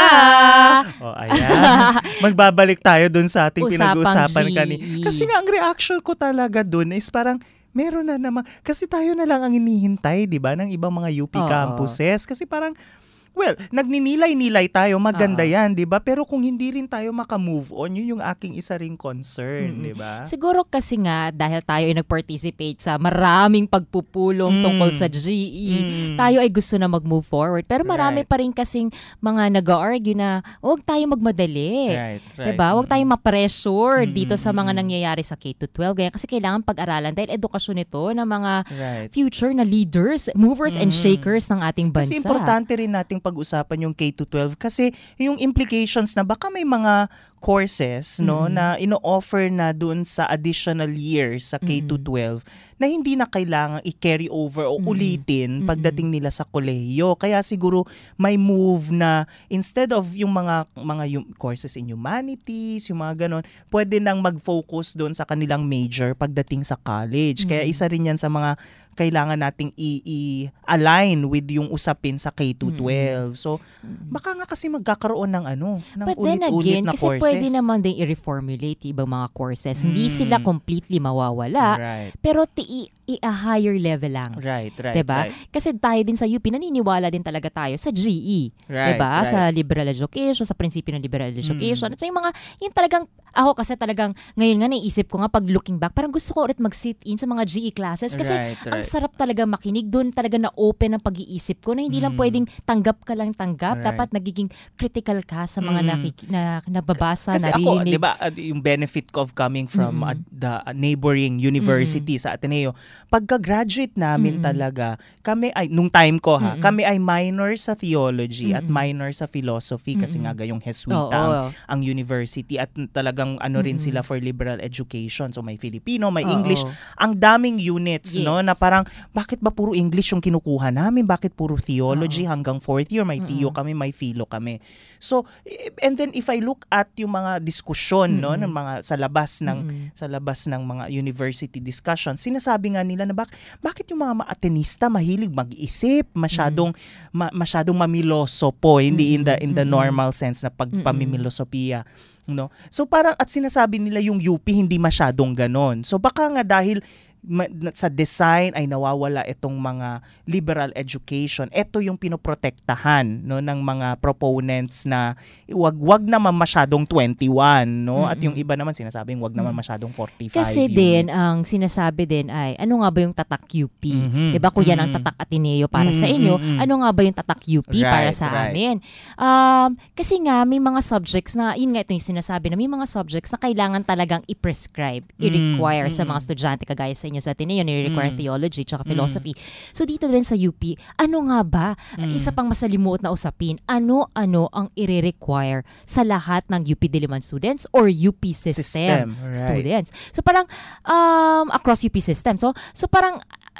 O, ayan. Magbabalik tayo dun sa ating Usapang pinag-uusapan G E. kanina. Kasi nga, ang reaction ko talaga dun is parang, meron na naman. Kasi tayo na lang ang inihintay, di ba, ng ibang mga U P Oo. campuses. Kasi parang, well, nagninilay-nilay tayo, maganda Oo. yan, di ba? Pero kung hindi rin tayo makamove on, yun yung aking isa ring concern, Mm-mm. di ba? Siguro kasi nga, dahil tayo ay nag-participate sa maraming pagpupulong Mm. tungkol sa G E, Mm. tayo ay gusto na mag-move forward. Pero marami Right. pa rin kasing mga nag-argue na huwag tayo magmadali. Right, right. Diba? Huwag tayong ma-pressure Mm, dito sa mm, mga mm. nangyayari sa K to twelve. Kaya kasi kailangan pag-aralan dahil edukasyon ito ng mga Right. future na leaders, movers and Mm. shakers ng ating bansa. Kasi importante rin nating pag-usapan yung K to twelve kasi yung implications na baka may mga courses no Mm. na ino-offer na doon sa additional years sa K to twelve na hindi na kailangang i-carry over o Mm. ulitin Mm-mm. pagdating nila sa kolehiyo. Kaya siguro may move na instead of yung mga mga yung courses in humanities, yung mga ganon, pwede nang mag-focus doon sa kanilang major pagdating sa college. Kaya Mm. isa rin yan sa mga kailangan nating i- i-align with yung usapin sa K to twelve. So, baka nga kasi magkakaroon ng ano, ng But then ulit-ulit again, na kasi courses. pwede naman din i-reformulate yung ibang mga courses. Hindi Mm. sila completely mawawala, Right. pero ti- i- a higher level lang. Right, right, Diba? right. Kasi tayo din sa U P, naniniwala din talaga tayo sa G E. Right, diba? right. Sa liberal education, sa prinsipyo ng liberal education. Mm. At sa yung mga, yung talagang, ako kasi talagang, ngayon nga naisip ko nga pag looking back, parang gusto ko ulit mag-sit in sa mga G E classes. Kasi Right, right. ang sarap talaga makinig. Doon talaga na-open ang pag-iisip ko na hindi lang Mm. pwedeng tanggap ka lang tanggap. Right. Dapat nagiging critical ka sa mga Mm. nakiki- na, nababasa, Kasi ako, naririnig. 'di ba, uh, yung benefit ko of coming from Mm-mm. uh, the uh, neighboring university sa Ateneo, pagka-graduate namin Mm-mm. talaga, kami ay nung time ko ha, Mm-mm. kami ay minor sa theology at Mm-mm. minor sa philosophy kasi Mm-mm. nga gayong Oo, Jesuita ang, oo. ang university at talagang ano rin Mm-mm. sila for liberal education. So may Filipino, may Oo. English, ang daming units, no, Yes. na parang bakit ba puro English yung kinukuha namin? Bakit puro theology hanggang fourth year? May theo Mm-mm. kami, may philo kami. So, eh, and then if I look at yung mga diskusyon, no, Mm-mm. ng mga sa labas ng Mm-mm. sa labas ng mga university discussion, sinasabi nga nila na bak- bakit yung mga ma-Atenista mahilig mag-isip, masyadong ma- masyadong mamiloso po, hindi in the in the Mm-mm. normal sense na pagpamimilosopiya. No? So parang at sinasabi nila yung U P hindi masyadong ganon. So baka nga dahil ma- na- sa design ay nawawala itong mga liberal education. Ito yung pinoprotektahan no ng mga proponents na wag-wag naman masyadong twenty-one, no? At yung iba naman sinasabing wag naman masyadong forty-five. Kasi units. din, ang sinasabi din ay, ano nga ba yung tatak U P? Mhm. Diba? Kung yan ang Mhm. tatak Ateneo para sa Mhm, inyo, mhm. ano nga ba yung tatak U P para Right, sa right. amin? Um, kasi nga, may mga subjects na, yun nga ito yung sinasabi na may mga subjects na kailangan talagang i-prescribe, i-require sa mga mhm. estudyante kagaya sa inyo sa Ateneo, ni-require Mm. theology tsaka Mm. philosophy. So dito din sa U P, ano nga ba? Mm. Isa pang masalimuot na usapin, ano-ano ang i-require sa lahat ng U P Diliman students or U P system, System, right. students. So parang um, across U P system. So so parang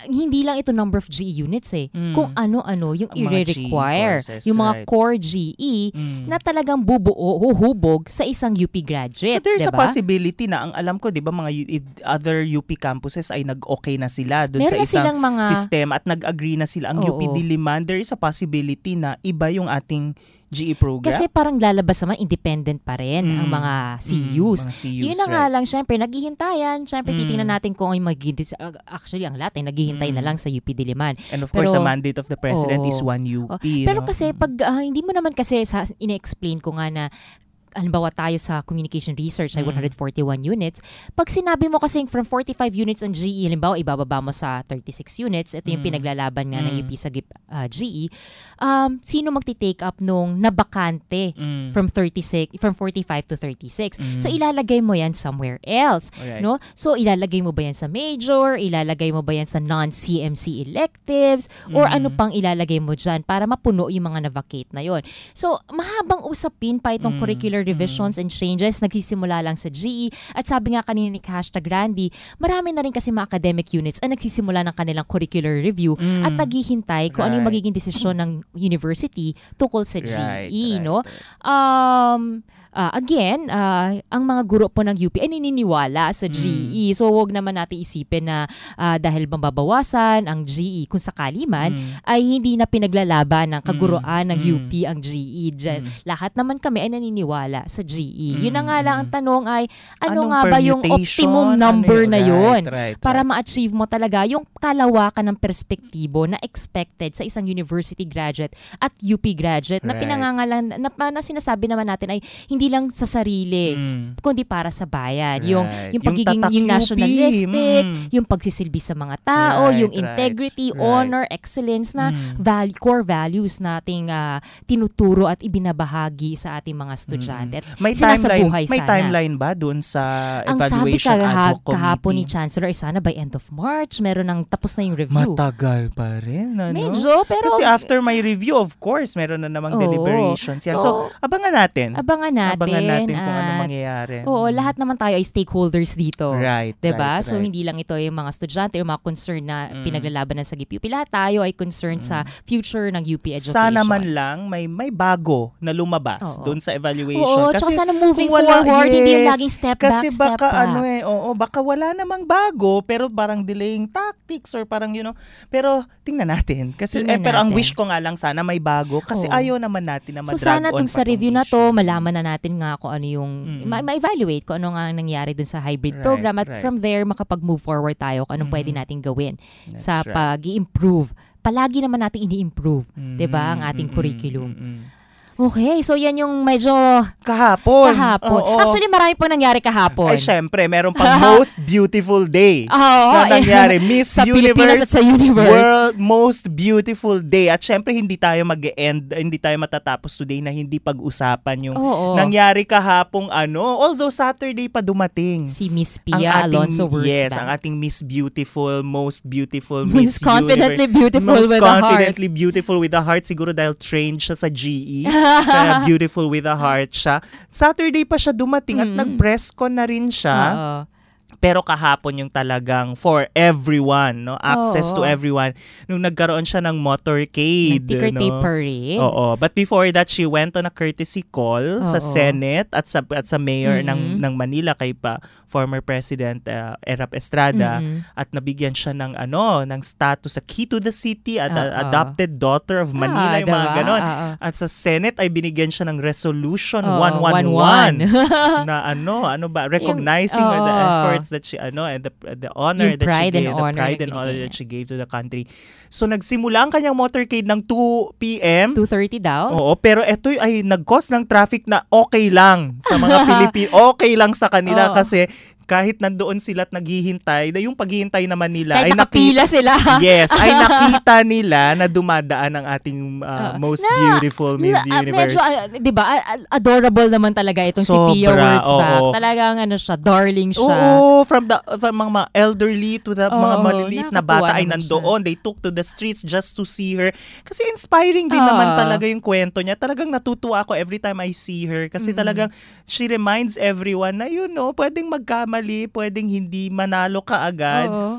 hindi lang ito number of G E units eh. Mm. Kung ano-ano yung Ang mga i-require. G E courses, Yung mga right. core G E Mm. na talagang bubuo, huhubog sa isang U P graduate. So there's a diba? possibility na, ang alam ko, di ba, mga U- if- other U P campuses ay nag-okay na sila dun Meron sa na isang silang mga... sistema at nag-agree na sila. Ang U P Oo. Diliman, there is a possibility na iba yung ating G E program. Kasi parang lalabas naman, independent pa rin Mm. ang mga C Mm, Us. mga C Us, Yun na nga right. lang, syempre, naghihintayan. Syempre, Mm. titingnan natin kung ay magiging... dis- Actually, ang lahat ay naghihintay Mm. na lang sa U P Diliman. And of course, Pero- the mandate of the president Oo. is one U Oh, P. Pero no? kasi, Mm. pag ah, hindi mo naman kasi sa, ine-explain ko nga na halimbawa tayo sa communication research ay Mm. one hundred forty-one units. Pag sinabi mo kasi from forty-five units ang G E, halimbawa ibababa mo sa thirty-six units, ito yung Mm. pinaglalaban nga ng Mm. U P sa uh, G E, um, sino magti-take up nung nabakante Mm. from thirty-six, from forty-five to thirty-six? Mm. So ilalagay mo yan somewhere else. Alright. No? So ilalagay mo ba yan sa major, ilalagay mo ba yan sa non-C M C electives, or Mm. ano pang ilalagay mo dyan para mapuno yung mga na-vacate na yon. So mahabang usapin pa itong Mm. curricular revisions and changes, nagsisimula lang sa G E, at sabi nga kanina ni Hashtag Randy, marami na rin kasi mga academic units ang nagsisimula ng kanilang curricular review Mm. at naghihintay kung ano yung Right. magiging desisyon ng university tukol sa G E, Right, right, no? right. Um, ah, again, ah, ang mga guro po ng U P ay naniniwala sa G E. Mm. So, wag naman natin isipin na ah, dahil mababawasan ang G E, kung sakali man, Mm. ay hindi na pinaglalaban ng kaguruan Mm. ng Mm. U P ang G E. Dyan, Mm. lahat naman kami ay naniniwala sa G E. Yun na Mm, nga lang ang mm. tanong ay, ano Anong nga ba yung permutation? optimum Ano number yun? na Right, yun? right, Para right. ma-achieve mo talaga yung kalawakan ng perspektibo na expected sa isang university graduate at U P graduate na Right. pinangangalan, na, na sinasabi naman natin ay hindi lang sa sarili, Mm. kundi para sa bayan. Yung, Right. yung pagiging tatak yung U P, nationalistic, mm. yung pagsisilbi sa mga tao, Right, yung right, integrity, right. honor, excellence na Mm. val- core values nating ah, tinuturo at ibinabahagi sa ating mga estudyante. At May sinasabuhay timeline, may sana. timeline ba doon sa Ang sabi evaluation ad kaha- hoc kahapon ni committee? Chancellor ay sana by end of March, meron ng tapos na yung review. Matagal pa rin, ano? Medyo, pero Kasi after my review, of course, meron na namang Oo. deliberations yan. So, So, abangan natin. abangan natin. Abangan natin kung ano at- mangyayari. Oo, lahat naman tayo ay stakeholders dito. Right, Diba? right, So, right. hindi lang ito yung mga estudyante o mga concern na Mm. pinaglalaban ng sa U P. Lahat tayo ay concerned sa future ng U P education. Sana man lang may may bago na lumabas Oo. doon sa evaluation. Oo, kasi tsaka sana moving kung wala- forward, hindi yung yes, laging step kasi back, step baka back. ano eh, oo, baka wala namang bago pero parang delaying tactics or parang you know. Pero tingnan natin kasi Tingnan eh, pero ang natin. wish ko nga lang sana may bago kasi Oo. ayaw naman natin na So ma-drag sana on tong sa pa tong review na issue. to, malaman na natin nga kung ano yung, Mm. ma- ma-evaluate kung ano nga ang nangyari dun sa hybrid Right, program at right. from there, makapag-move forward tayo kung anong Mm. pwede natin gawin That's sa right. pag-i-improve. Palagi naman natin ini-improve, Mm, 'di ba, ang ating mm, curriculum. mm, mm. Okay, so yan yung medyo Kahapon. kahapon. Oo. Actually, marami po nangyari kahapon. Ay, syempre, meron pang most beautiful day Oo, na eh, nangyari. Miss sa Pilipinas Universe at sa universe. World Most Beautiful Day. At syempre, hindi tayo mag-end, hindi tayo matatapos today na hindi pag-usapan yung Oo. nangyari kahapong ano. Although Saturday pa dumating. Si Miss Ang Pia ating- Alonso Words Yes, Bank. ang ating Miss Beautiful, Most Beautiful Most Miss confidently Universe. beautiful Most with a heart. confidently beautiful with a heart. Siguro dahil trained siya sa G E. Kaya beautiful with a heart siya. Saturday pa siya dumating at Mm. nag-press con na rin siya. Oo. Pero kahapon yung talagang for everyone, no? Access to Oo. everyone. Nung nagkaroon siya ng motorcade, Ticker no? tape parade. Oo. But before that, she went on a courtesy call sa Oo. Senate at sa at sa mayor Mhm. ng ng Manila kay pa former President uh, Erap Estrada Mhm. at nabigyan siya ng ano, ng status sa key to the city at Oo. uh, adopted daughter of Manila, Ah, yung mga diba? ganon. Oo. At sa Senate ay binigyan siya ng resolution Oo, one one one one. one na ano, ano ba, recognizing Yung- the oo. efforts that she, ano, and the, the honor Yung that she pride and gave, the honor pride na and honor binigay that she gave to the country. So, nagsimula ang kanyang motorcade ng two p.m. two thirty daw? Oo, pero ito ay nag-cause ng traffic na okay lang sa mga Pilipino. Okay lang sa kanila Oo. kasi kahit nandoon sila at naghihintay, na yung paghihintay naman nila Kahit ay nakapila nakita, sila. yes, ay nakita nila na dumadaan ang ating uh, Oo. most Na- beautiful Miss Ah, Universe. Medyo, ah, di ba, ah, ah, adorable naman talaga itong si Sobra, Pia Wurtzbach. oo. Talagang ano siya, darling siya. Oo, from the from mga elderly to the mga Oo, maliliit na nakakatuwa bata ay naman nandoon. They took to the streets just to see her. Kasi inspiring din Oo. naman talaga yung kwento niya. Talagang natutuwa ako every time I see her. Kasi Mm. talagang she reminds everyone na, you know, pwedeng magkamali, pwedeng hindi manalo ka agad. Oo.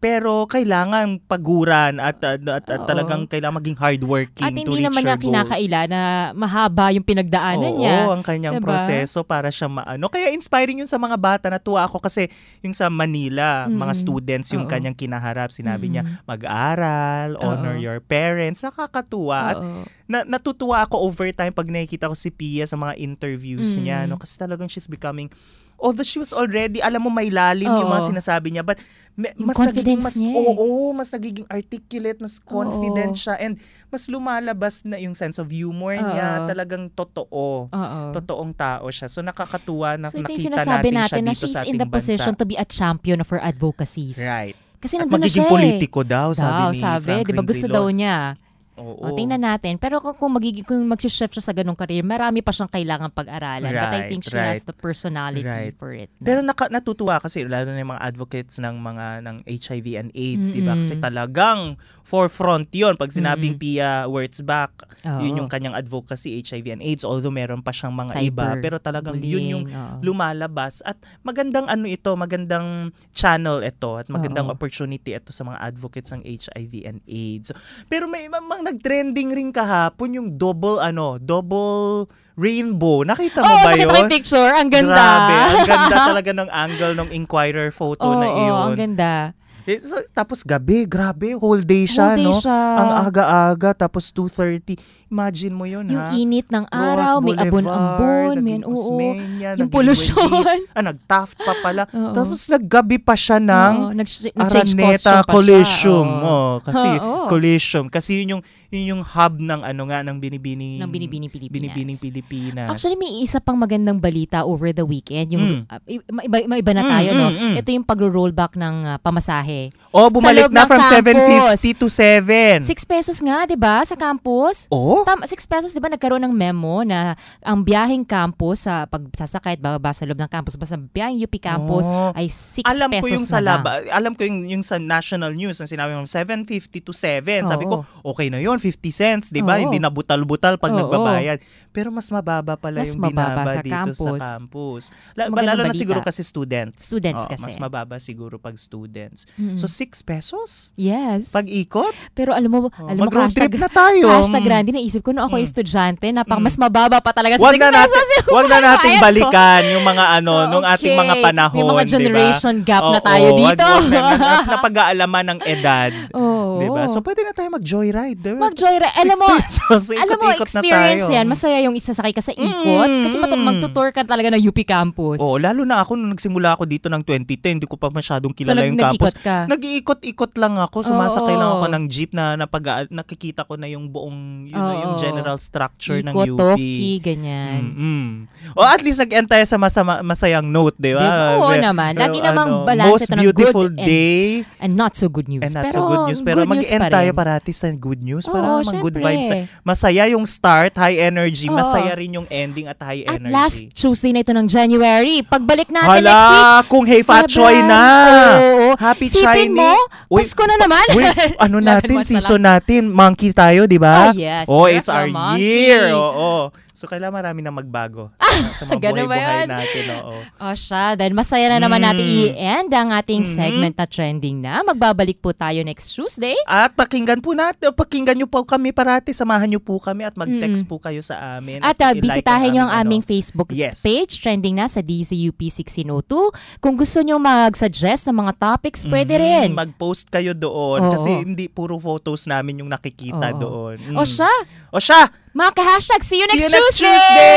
pero kailangan paguran at, at, at, at Oo. talagang kailangan maging hardworking At to hindi reach naman your niya goals. kinakaila na mahaba yung pinagdaanan Oo, niya. ang kanyang Diba? proseso para siya maano. Kaya inspiring yun sa mga bata. Natuwa ako kasi yung sa Manila, Mm. mga students yung Oo. kanyang kinaharap. Sinabi Mm. niya, mag-aral, honor Oo. your parents. Nakakatuwa. At Oo. na, natutuwa ako over time pag nakikita ko si Pia sa mga interviews Mm. niya. No? Kasi talagang she's becoming, although she was already, alam mo, may lalim yung mga Oo. sinasabi niya. But me- Yung mas nagiging, confidence mas, niya eh. oo, mas nagiging articulate, mas confident Oo. siya. And mas lumalabas na yung sense of humor niya. Oo. Talagang totoo. Oo. Totoong tao siya. So nakakatuwa na So ito yung nakita sinasabi natin, natin siya na dito she's sa in ating the position bansa. to be a champion of her advocacies. Right. Kasi At nandun na magiging siya eh. politiko daw, sabi Daw, ni sabi, Franklin di ba gusto Drilon. daw niya. Oo. O, tingnan natin. Pero kung, kung, magiging, kung mag-shift siya sa ganung career, marami pa siyang kailangan pag-aralan. But I Right, think she right. has the personality Right. for it. na. Pero naka, natutuwa kasi lalo na yung mga advocates ng mga ng H I V and AIDS, di ba? Mm-mm. Kasi talagang forefront 'yon pag sinabing Mm-mm. Pia Wurtzbach, Oo. yun yung kanyang advocacy H I V and AIDS, although meron pa siyang mga Cyber iba, pero talagang yun yung bullying, oo. lumalabas at magandang ano ito, magandang channel ito at magandang Oo. opportunity ito sa mga advocates ng H I V and AIDS. Pero may mga nag-trending rin kahapon yung double ano, double rainbow. Nakita mo Oo, ba nakita yun? ko yung picture. Ang ganda. Grabe, ang ganda talaga ng angle ng Inquirer photo Oo, na iyon. ang ganda. Eh, so, tapos gabi, grabe, whole day siya, Whole day no? siya. Ang aga-aga, tapos two thirty. Imagine mo yun, Yung ha? init ng Rojas araw, may Boulevard, abon-ambon, may naging oo. Osmeña, Yung naging pollution. Wendy. Ah, nag-taft pa pala. Oo. Tapos naggabi pa siya ng Oo, nag- nag-change costume Araneta pa siya. Coliseum. Oo. Oh, kasi Oo. Coliseum. Kasi yun yung, yun yung hub ng ano nga, ng binibining, Ng Binibining Pilipinas. binibining Pilipinas. Actually, may isa pang magandang balita over the weekend. Yung, Mm. uh, iba, iba, iba na Mm, tayo, no? mm, mm. Ito yung pag-rollback ng uh, pamasahe. Oh, bumalik loob na ng from seven campus. fifty to seven. Six pesos nga, di ba, sa campus? Oh? Tama, six pesos, di ba, nagkaroon ng memo na ang biyaheng campus sa pagsasakay at bababa sa loob ng campus, basta biyaheng U P campus Oh. ay six Alam pesos ko yung sa na lang. laba, alam ko yung, yung sa national news na sinabi mo seven fifty to seven. Sabi ko, okay na yun, fifty cents, 'di ba? Oo. Hindi na butal-butal pag Oo. nagbabayad. Pero mas mababa pala Mas yung mababa binaba sa dito sa campus. campus. So, La- magandang lalo na balita. siguro kasi students. Students Oo, kasi. Mas mababa siguro pag students. Mm. So six pesos? Yes. Pag ikot? Pero alam mo, Oh, alam mo, mag-road trip hashtag, na tayo. hashtag Randy, naisip ko na ako Mm. estudyante, napaka Mm. mas mababa pa talaga sa Wag six na natin, pesos yung wag na nating bayad ko. balikan yung mga ano, So, nung ating okay. mga panahon, May mga di ba? generation gap na Oo, tayo wag- dito. wag na, na, na, napag-aalaman ng edad. Oo. Di ba? So, pwede na tayo mag-joyride. Di ba? Mag-joyride. Alam mo, Six pesos, alam mo, ikot-ikot na experience tayo. yan. Masaya yung isasakay ka sa ikot. Mm, kasi mat- mm. magtutour ka talaga ng U P campus. Oo, lalo na ako nung nagsimula ako dito ng twenty ten, hindi ko pa masyadong So, kilala nag- yung campus. nag-ikot ka. Nag-iikot-ikot lang ako, sumasakay Oo. lang ako ng jeep na napag nakikita ko na yung buong yun na yung Oo. general structure ng Ikot, U P. Toki, ganyan. Mm-mm. O at least nag-end tayo sa masama, masayang note, di ba? Diba? Oo Ve- naman. Lagi uh, namang ano, balance most ito ng beautiful good and- day And not so good news. and not Pero, so good news. Pero good news mag-end pa rin. tayo parati sa good news para Oo, mag good syempre. vibes. Masaya yung start, high energy. Oo. Masaya rin yung ending at high At energy. last Tuesday na ito ng January. Pagbalik natin Hala, next week. kung Hey Fat February. Choy na. Oo. Happy Sipin Chinese. mo, Uy, Pasko na naman. Wait, ano Eleven natin, months na season lang. natin, monkey tayo, di ba? Ah, yes. Oh, You're it's a our monkey. year. Oo. So, kailangan marami na magbago sa mga Ganun ba buhay-buhay yan? natin. Oo. O siya, dahil masaya na naman Mm. natin i-end ang ating Mhm. segment na trending na. Magbabalik po tayo next Tuesday. At pakinggan po natin, pakinggan nyo po kami parati, samahan nyo po kami at mag-text Mm. po kayo sa amin. At uh, i-like bisitahin nyo ang ano. aming Facebook Yes. page, trending na sa D Z U P sixteen oh two. Kung gusto nyo mag-suggest ng mga topics, pwede Mhm, rin. Mag-post kayo doon Oo. kasi hindi puro photos namin yung nakikita Oo. doon. Mm. O siya, O siya! mga ka-hashtag, see you See next you next Tuesday! Tuesday!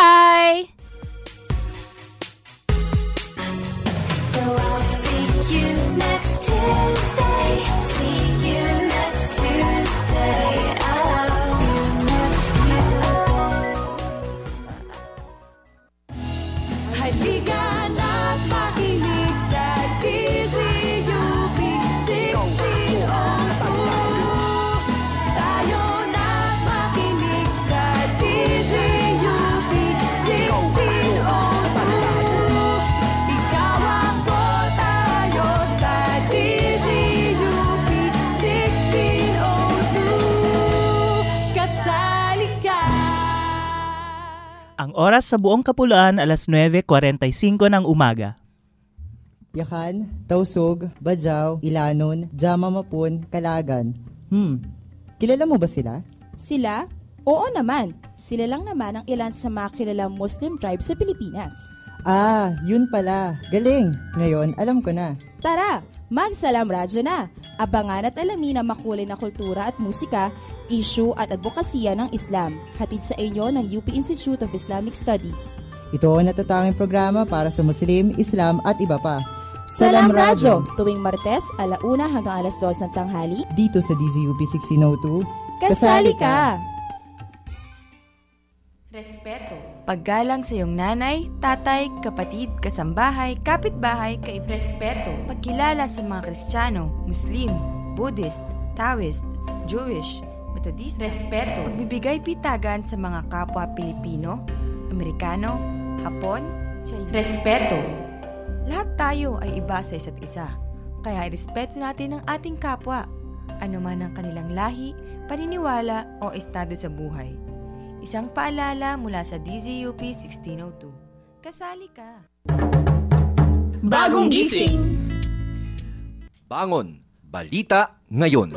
Bye! So I'll see you next Tuesday. See you next Tuesday. I'll see you next Tuesday. Halika na't makinig sa D Z U P sixteen oh two. Tayo na't makinig sa D Z U P sixteen oh two. Ikaw ako, tayo sa D Z U P sixteen oh two. Kasali ka. Ang oras sa buong Kapuluan, alas nueve forty-five ng umaga. Yakan, Tausog, Bajaw, Ilanon, Jamamapun, Kalagan. Hmm, kilala mo ba sila? Sila? Oo naman. Sila lang naman ang ilan sa mga kilalang Muslim tribes sa Pilipinas. Ah, yun pala. Galing. Ngayon, alam ko na. Tara, magsalam radyo na. Abangan at alamin ang makulay na kultura at musika, issue at advokasya ng Islam. Hatid sa inyo ng U P Institute of Islamic Studies. Ito ang natatanging programa para sa Muslim, Islam at iba pa. Salam Radyo, tuwing Martes, alauna hanggang alas dos ng tanghali. Dito sa D Z U P sixteen oh two. Kasali ka! Respeto. Paggalang sa iyong nanay, tatay, kapatid, kasambahay, kapitbahay, kaib. Respeto. Pagkilala sa mga Kristiyano, Muslim, Buddhist, Taoist, Jewish, Methodist. Respeto. Pagbibigay pitagan sa mga kapwa Pilipino, Amerikano, Hapon, Chinese. Respeto. Lahat tayo ay iba sa isa't isa. Kaya irespeto natin ang ating kapwa, anuman ang kanilang lahi, paniniwala o estado sa buhay. Isang paalala mula sa D Z U P sixteen oh two. Kasali ka! Bagong gising! Bangon! Balita ngayon!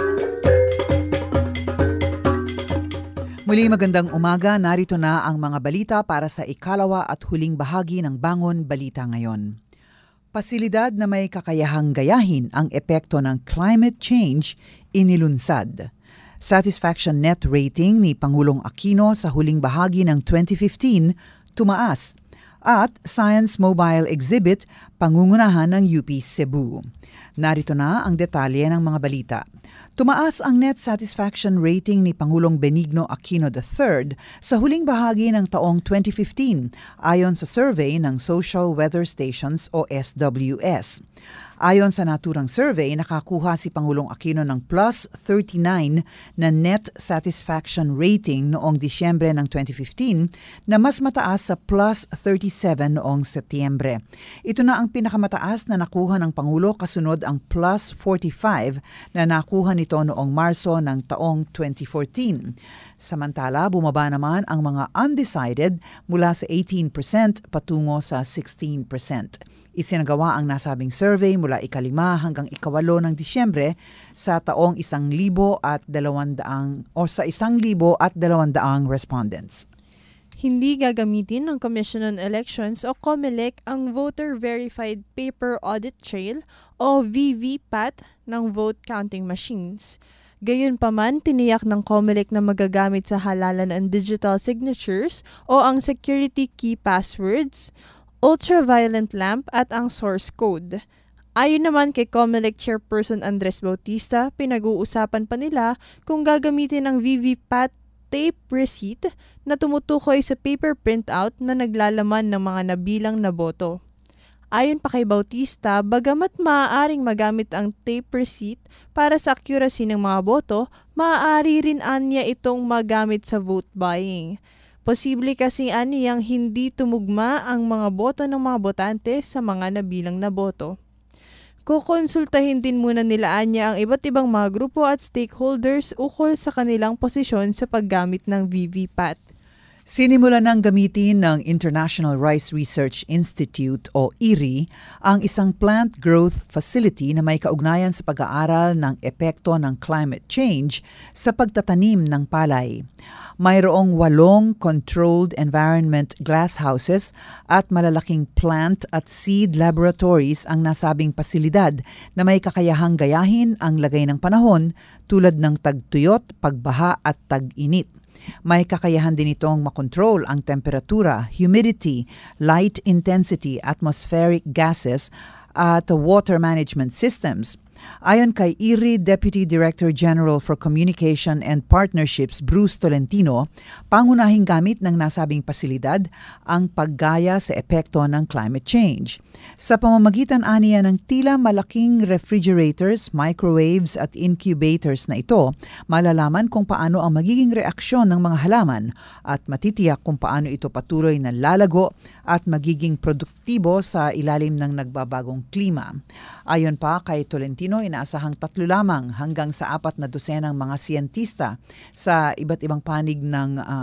Muli magandang umaga, narito na ang mga balita para sa ikalawa at huling bahagi ng Bangon Balita ngayon. Pasilidad na may kakayahang gayahin ang epekto ng climate change inilunsad. Satisfaction Net Rating ni Pangulong Aquino sa huling bahagi ng twenty fifteen tumaas at Science Mobile Exhibit pangungunahan ng U P Cebu. Narito na ang detalye ng mga balita. Tumaas ang net satisfaction rating ni Pangulong Benigno Aquino the third sa huling bahagi ng taong twenty fifteen ayon sa survey ng Social Weather Stations o S W S. Ayon sa naturang survey, nakakuha si Pangulong Aquino ng plus thirty-nine na net satisfaction rating noong Disyembre ng twenty fifteen na mas mataas sa plus thirty-seven noong Setyembre. Ito na ang pinakamataas na nakuha ng Pangulo kasunod ang plus forty-five na nakuha nito noong Marso ng taong twenty fourteen. Samantala, bumaba naman ang mga undecided mula sa eighteen percent patungo sa sixteen percent. Isinagawa ang nasabing survey mula ikalima hanggang ikawalo ng Disyembre sa taong isang libo at dalawandaang o sa isang libo at dalawandaang respondents. Hindi gagamitin ng Commission on Elections o COMELEC ang Voter Verified Paper Audit Trail o V V P A T ng vote counting machines. Gayunpaman, tiniyak ng COMELEC na magagamit sa halalan ang digital signatures o ang security key passwords, ultraviolet lamp at ang source code. Ayon naman kay COMELEC Chairperson Andres Bautista, pinag-uusapan pa nila kung gagamitin ang V V P A T tape receipt na tumutukoy sa paper printout na naglalaman ng mga nabilang na boto. Ayon pa kay Bautista, bagamat maaaring magamit ang tape receipt para sa accuracy ng mga boto, maaari rin anya itong magamit sa vote buying. Posible kasi aniyang hindi tumugma ang mga boto ng mga botante sa mga nabilang na boto. Kukonsultahin din muna nila anya ang iba't ibang mga grupo at stakeholders ukol sa kanilang posisyon sa paggamit ng V V P A T. Sinimula ng gamitin ng International Rice Research Institute o I R I ang isang plant growth facility na may kaugnayan sa pag-aaral ng epekto ng climate change sa pagtatanim ng palay. Mayroong walong controlled environment glasshouses at malalaking plant at seed laboratories ang nasabing pasilidad na may kakayahang gayahin ang lagay ng panahon tulad ng tagtuyot, pagbaha at tag-init. May kakayahan din itong makontrol ang temperatura, humidity, light intensity, atmospheric gases at water management systems. Ayon kay I R I Deputy Director General for Communication and Partnerships Bruce Tolentino, pangunahing gamit ng nasabing pasilidad ang paggaya sa epekto ng climate change. Sa pamamagitan aniya ng tila malaking refrigerators, microwaves at incubators na ito, malalaman kung paano ang magiging reaksyon ng mga halaman at matitiyak kung paano ito patuloy na lalago at magiging produktibo sa ilalim ng nagbabagong klima. Ayon pa kay Tolentino, inaasahang tatlo lamang hanggang sa apat na dosenang mga siyentista sa iba't ibang panig ng uh,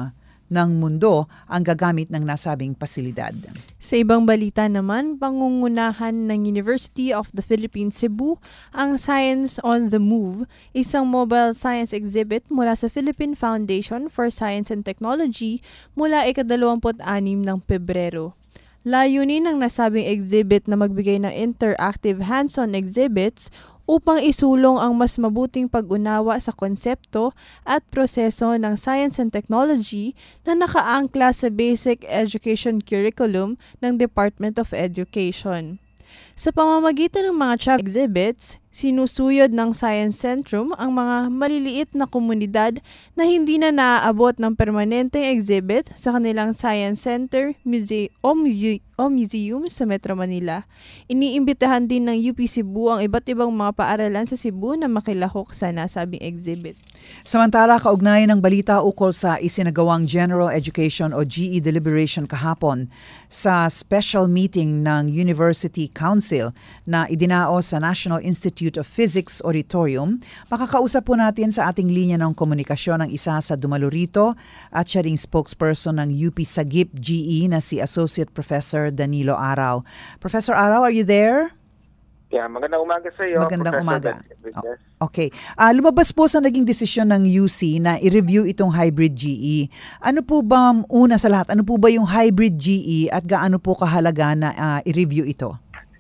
ng mundo ang gagamit ng nasabing pasilidad. Sa ibang balita naman, pangungunahan ng University of the Philippines Cebu ang Science on the Move, isang mobile science exhibit mula sa Philippine Foundation for Science and Technology mula ikadalawamput-anim ng Pebrero. Layunin ng nasabing exhibit na magbigay ng interactive hands-on exhibits upang isulong ang mas mabuting pag-unawa sa konsepto at proseso ng science and technology na nakaangkla sa basic education curriculum ng Department of Education. Sa pamamagitan ng mga travel exhibits, sinusuyod ng Science Centrum ang mga maliliit na komunidad na hindi na naaabot ng permanenteng exhibit sa kanilang Science Center muse- o, muse- o museum sa Metro Manila. Iniimbitahan din ng U P Cebu ang iba't ibang mga paaralan sa Cebu na makilahok sa nasabing exhibit. Samantala, kaugnay ng balita ukol sa isinagawang General Education o G E deliberation kahapon sa special meeting ng University Council na idinaos sa National Institute of Physics Auditorium, makakausap po natin sa ating linya ng komunikasyon ang isa sa dumalo rito at siya ring spokesperson ng U P Sagip G E na si Associate Professor Danilo Araw. Professor Araw, are you there? Yeah, magandang umaga sa iyo. Magandang Professor umaga. Ben- Oh, okay. Uh, lumabas po sa naging desisyon ng U C na i-review itong hybrid G E. Ano po ba, una sa lahat, ano po ba yung hybrid G E at gaano po kahalaga na uh, i-review ito?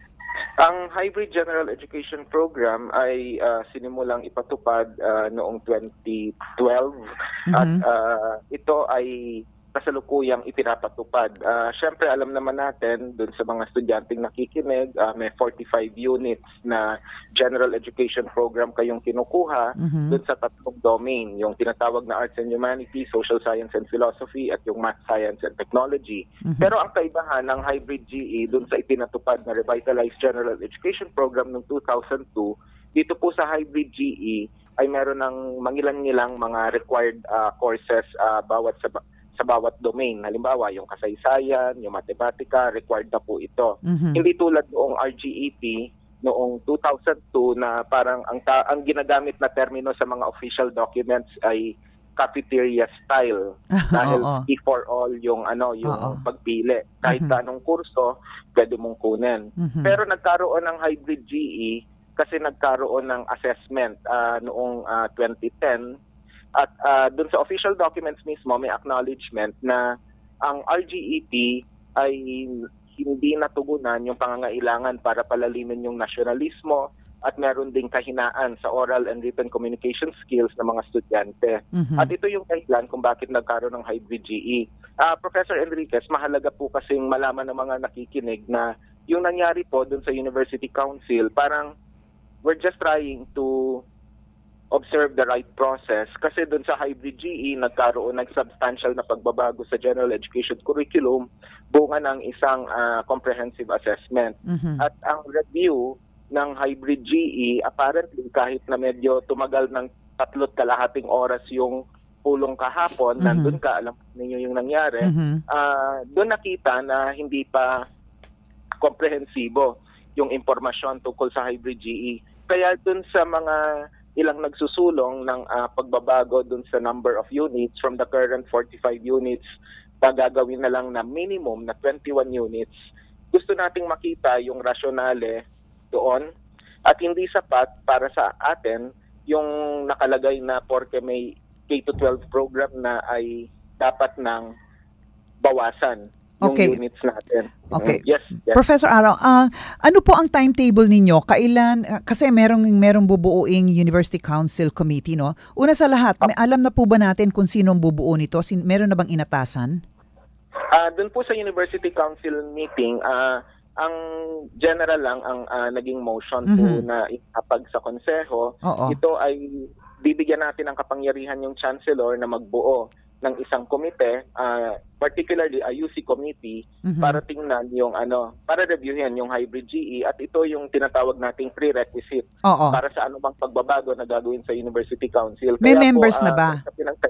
Ang Hybrid General Education Program ay uh, sinimulang ipatupad uh, noong twenty twelve Mhm. at uh, ito ay kasalukuyang ipinapatupad. Uh, Siyempre, alam naman natin dun sa mga estudyanteng nakikinig, uh, may forty-five units na general education program kayong kinukuha Mhm. dun sa tatlong domain, yung tinatawag na Arts and Humanities, Social Science and Philosophy, at yung Math, Science and Technology. Mhm. Pero ang kaibahan ng Hybrid G E dun sa ipinatupad na Revitalized General Education Program noong two thousand two, dito po sa Hybrid G E ay meron ng mangilan-ngilang mga required uh, courses uh, bawat sa sa bawat domain. Halimbawa, yung kasaysayan, yung matematika, required na po ito. Mhm. Hindi tulad noong R G E P noong two thousand two na parang ang ta- ang ginagamit na termino sa mga official documents ay cafeteria style dahil Oo. free for all yung ano yung Oo. pagpili. Kahit Mhm. anong kurso, pwede mong kunin. Mhm. Pero nagkaroon ng hybrid G E kasi nagkaroon ng assessment ah, noong ah, twenty ten. At uh, dun sa official documents mismo, may acknowledgement na ang R G E P ay hindi natugunan yung pangangailangan para palalimin yung nasyonalismo at meron ding kahinaan sa oral and written communication skills ng mga estudyante. Mhm. At ito yung dahilan kung bakit nagkaroon ng hybrid G E. Ah, Professor Enriquez, mahalaga po kasing malaman ng mga nakikinig na yung nangyari po dun sa University Council, parang we're just trying to observe the right process kasi dun sa hybrid G E nagkaroon ng substantial na pagbabago sa general education curriculum bunga ng isang ah, comprehensive assessment. Mhm. At ang review ng hybrid G E apparently kahit na medyo tumagal ng tatlot kalahating oras yung pulong kahapon, Mhm. nandun ka, alam ninyo yung nangyari, Mhm. ah, doon nakita na hindi pa komprehensibo yung impormasyon tungkol sa hybrid G E. Kaya doon sa mga ilang nagsusulong ng ah, pagbabago dun sa number of units from the current forty-five units na gagawin na lang na minimum na twenty-one units, gusto nating makita yung rasyonale doon at hindi sapat para sa atin yung nakalagay na porke may K to twelve program na ay dapat nang bawasan yung Okay. units natin. Okay. Mm, Yes, yes. Professor Araw, ah, ano po ang timetable ninyo? Kailan, ah, kasi merong, merong bubuuing University Council Committee, no? Una sa lahat, may alam na po ba natin kung sino ang bubuo nito? Sin- meron na bang inatasan? Ah, doon po sa University Council meeting, ah ang general lang ang ah, naging motion po Mhm. na itapag sa konseho. Oo. Ito ay bibigyan natin ng kapangyarihan yung chancellor na magbuo ng isang komite, ah, particularly a U C committee, Mhm. para tingnan yung ano, para reviewin yung hybrid G E at ito yung tinatawag nating prerequisite Oo. para sa anumang pagbabago na gagawin sa University Council. May Kaya po, members na ah, ba? sa pinag-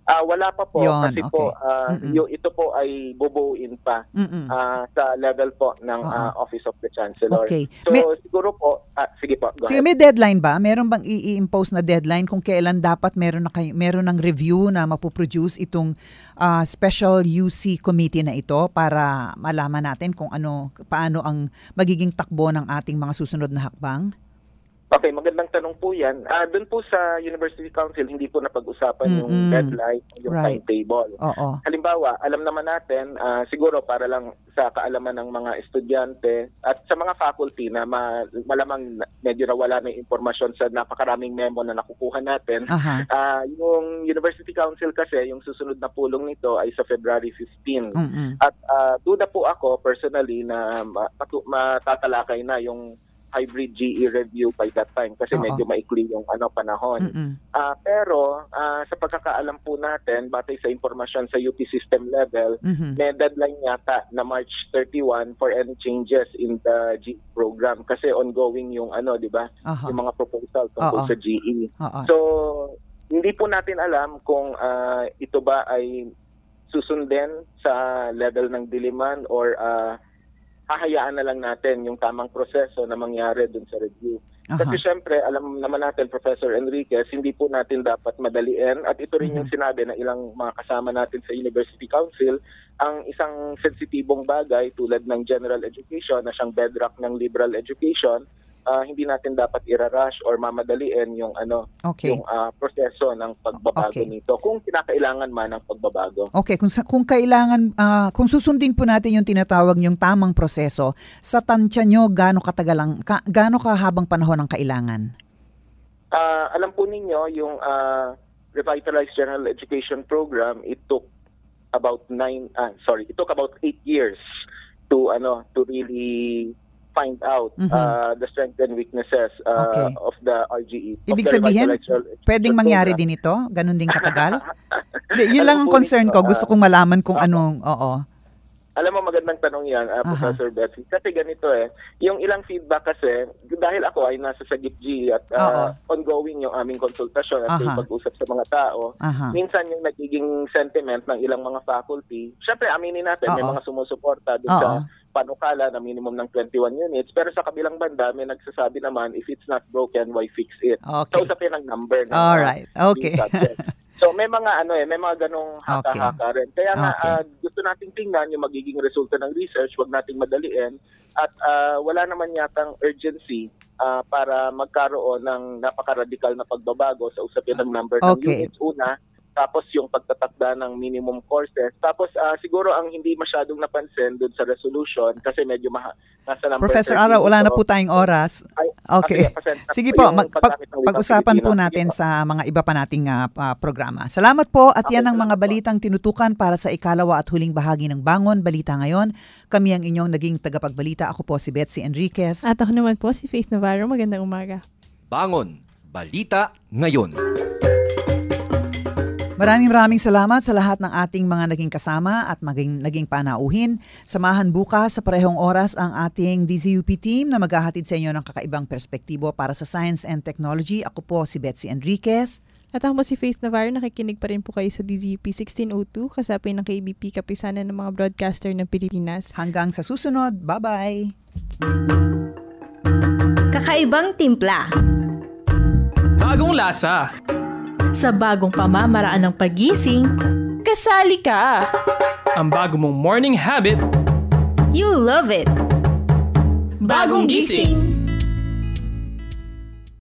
Ah, wala pa po Yun, kasi po okay. ah, Mm-mm. yung ito po ay bubuuin pa Mm-mm. ah, sa level po ng Oo. ah, Office of the Chancellor. Okay. So May- siguro po, ah, sige po, go Sige, ahead. may deadline ba? Meron bang i-impose na deadline kung kailan dapat meron na kayo, meron ng review na mapoproduce itong ah, special U C committee na ito para malaman natin kung ano paano ang magiging takbo ng ating mga susunod na hakbang? Okay, magandang tanong po yan. Ah, doon po sa University Council, hindi po napag-usapan yung Mm-mm. deadline, yung Right. timetable. Oo. Halimbawa, alam naman natin, ah, siguro para lang sa kaalaman ng mga estudyante at sa mga faculty na ma- malamang na- medyo nawala na yung impormasyon sa napakaraming memo na nakukuha natin. Aha. Ah, yung University Council kasi, yung susunod na pulong nito ay sa February fifteenth. Mm-mm. At uh, duda po ako personally na ma- patu- matatalakay na yung hybrid G E review by that time kasi Oo. medyo maikli yung ano panahon. Mm-mm. Ah, pero ah, sa pagkakaalam po natin, batay sa impormasyon sa U P system level, Mhm. may deadline yata na March thirty-first for any changes in the G E program kasi ongoing yung ano, 'di ba? Aha. Yung mga proposal tungkol Oo. sa G E. Oo. So, hindi po natin alam kung ah, ito ba ay susundin sa level ng diliman or ah, hahayaan na lang natin yung tamang proseso na mangyari dun sa review. Aha. Kasi syempre, alam naman natin, Professor Enriquez, hindi po natin dapat madaliin at ito rin yung sinabi na ilang mga kasama natin sa University Council, ang isang sensitibong bagay tulad ng general education na siyang bedrock ng liberal education, ah, hindi natin dapat irarush or mamadaliin yung ano Okay. yung ah, proseso ng pagbabago Okay. nito kung kinakailangan man ng pagbabago. Okay, kung sa, kung kailangan ah, kung susundin po natin yung tinatawag yung tamang proseso, sa tansya nyo gaano katagal ang ka, gaano kahabang panahon ang kailangan? Ah, alam po ninyo yung ah, Revitalized General Education Program, it took about nine ah, sorry, it took about eight years to ano to really find out Mhm. ah, the strengths and weaknesses ah, Okay. of the R G E. of Ibig the sabihin, Revitalized General Education pwedeng mangyari Program. din ito? Ganon din katagal? Hindi, yun Alam lang ang po concern ninyo, ko. Gusto ah, kong malaman kung anong, oo. Alam mo, magandang tanong yan, ah, Aha. Professor Betsy. Kasi ganito eh, yung ilang feedback kasi, dahil ako ay nasa Sagip G at ah, ongoing yung aming konsultasyon at Aha. yung pag-usap sa mga tao, Aha. minsan yung nagiging sentiment ng ilang mga faculty, syempre aminin natin, may Oo. mga sumusuporta doon Oo. sa panukala na minimum ng twenty-one units, pero sa kabilang banda, may nagsasabi naman, if it's not broken, why fix it? Okay. So, usapin ang number. ng, Alright. ah, Okay. yung subject. So may mga ano eh, may mga ganong haka-haka rin. Kaya nga Okay. ah, gusto nating tingnan yung magiging resulta ng research, wag nating madaliin at ah, wala naman yatang urgency ah, para magkaroon ng napaka-radical na pagbabago sa usapin ng number ng Okay. units una, tapos yung pagtatakda ng minimum courses. Tapos ah, siguro ang hindi masyadong napansin doon sa resolution kasi medyo maha, nasa number Professor thirteen Araw, wala na ito. po tayong oras. Ay, Okay. ah, sige, Sige pasensya po, yung mag, pag, paggamit ng wikang pag-usapan po Pilipino. natin Sige po. sa mga iba pa nating ah, ah, programa. Salamat po at Okay, yan ang mga salamat po. balitang tinutukan para sa ikalawa at huling bahagi ng Bangon Balita Ngayon. Kami ang inyong naging tagapagbalita. Ako po si Betsy Enriquez. At ako naman po si Faith Navarro. Magandang umaga. Bangon Balita Ngayon. Maraming maraming salamat sa lahat ng ating mga naging kasama at maging, naging panauhin. Samahan bukas sa parehong oras ang ating D Z U P team na maghahatid sa inyo ng kakaibang perspektibo para sa Science and Technology. Ako po si Betsy Enriquez. At ako po si Faith Navarro. Nakikinig pa rin po kayo sa D Z U P sixteen oh two kasapin ng K B P Kapisanan ng mga broadcaster ng Pilipinas. Hanggang sa susunod. Bye-bye! Kakaibang timpla. Bagong lasa. Sa bagong pamamaraan ng pagising, kasali ka. Ang bago mong morning habit. You love it. Bagong gising.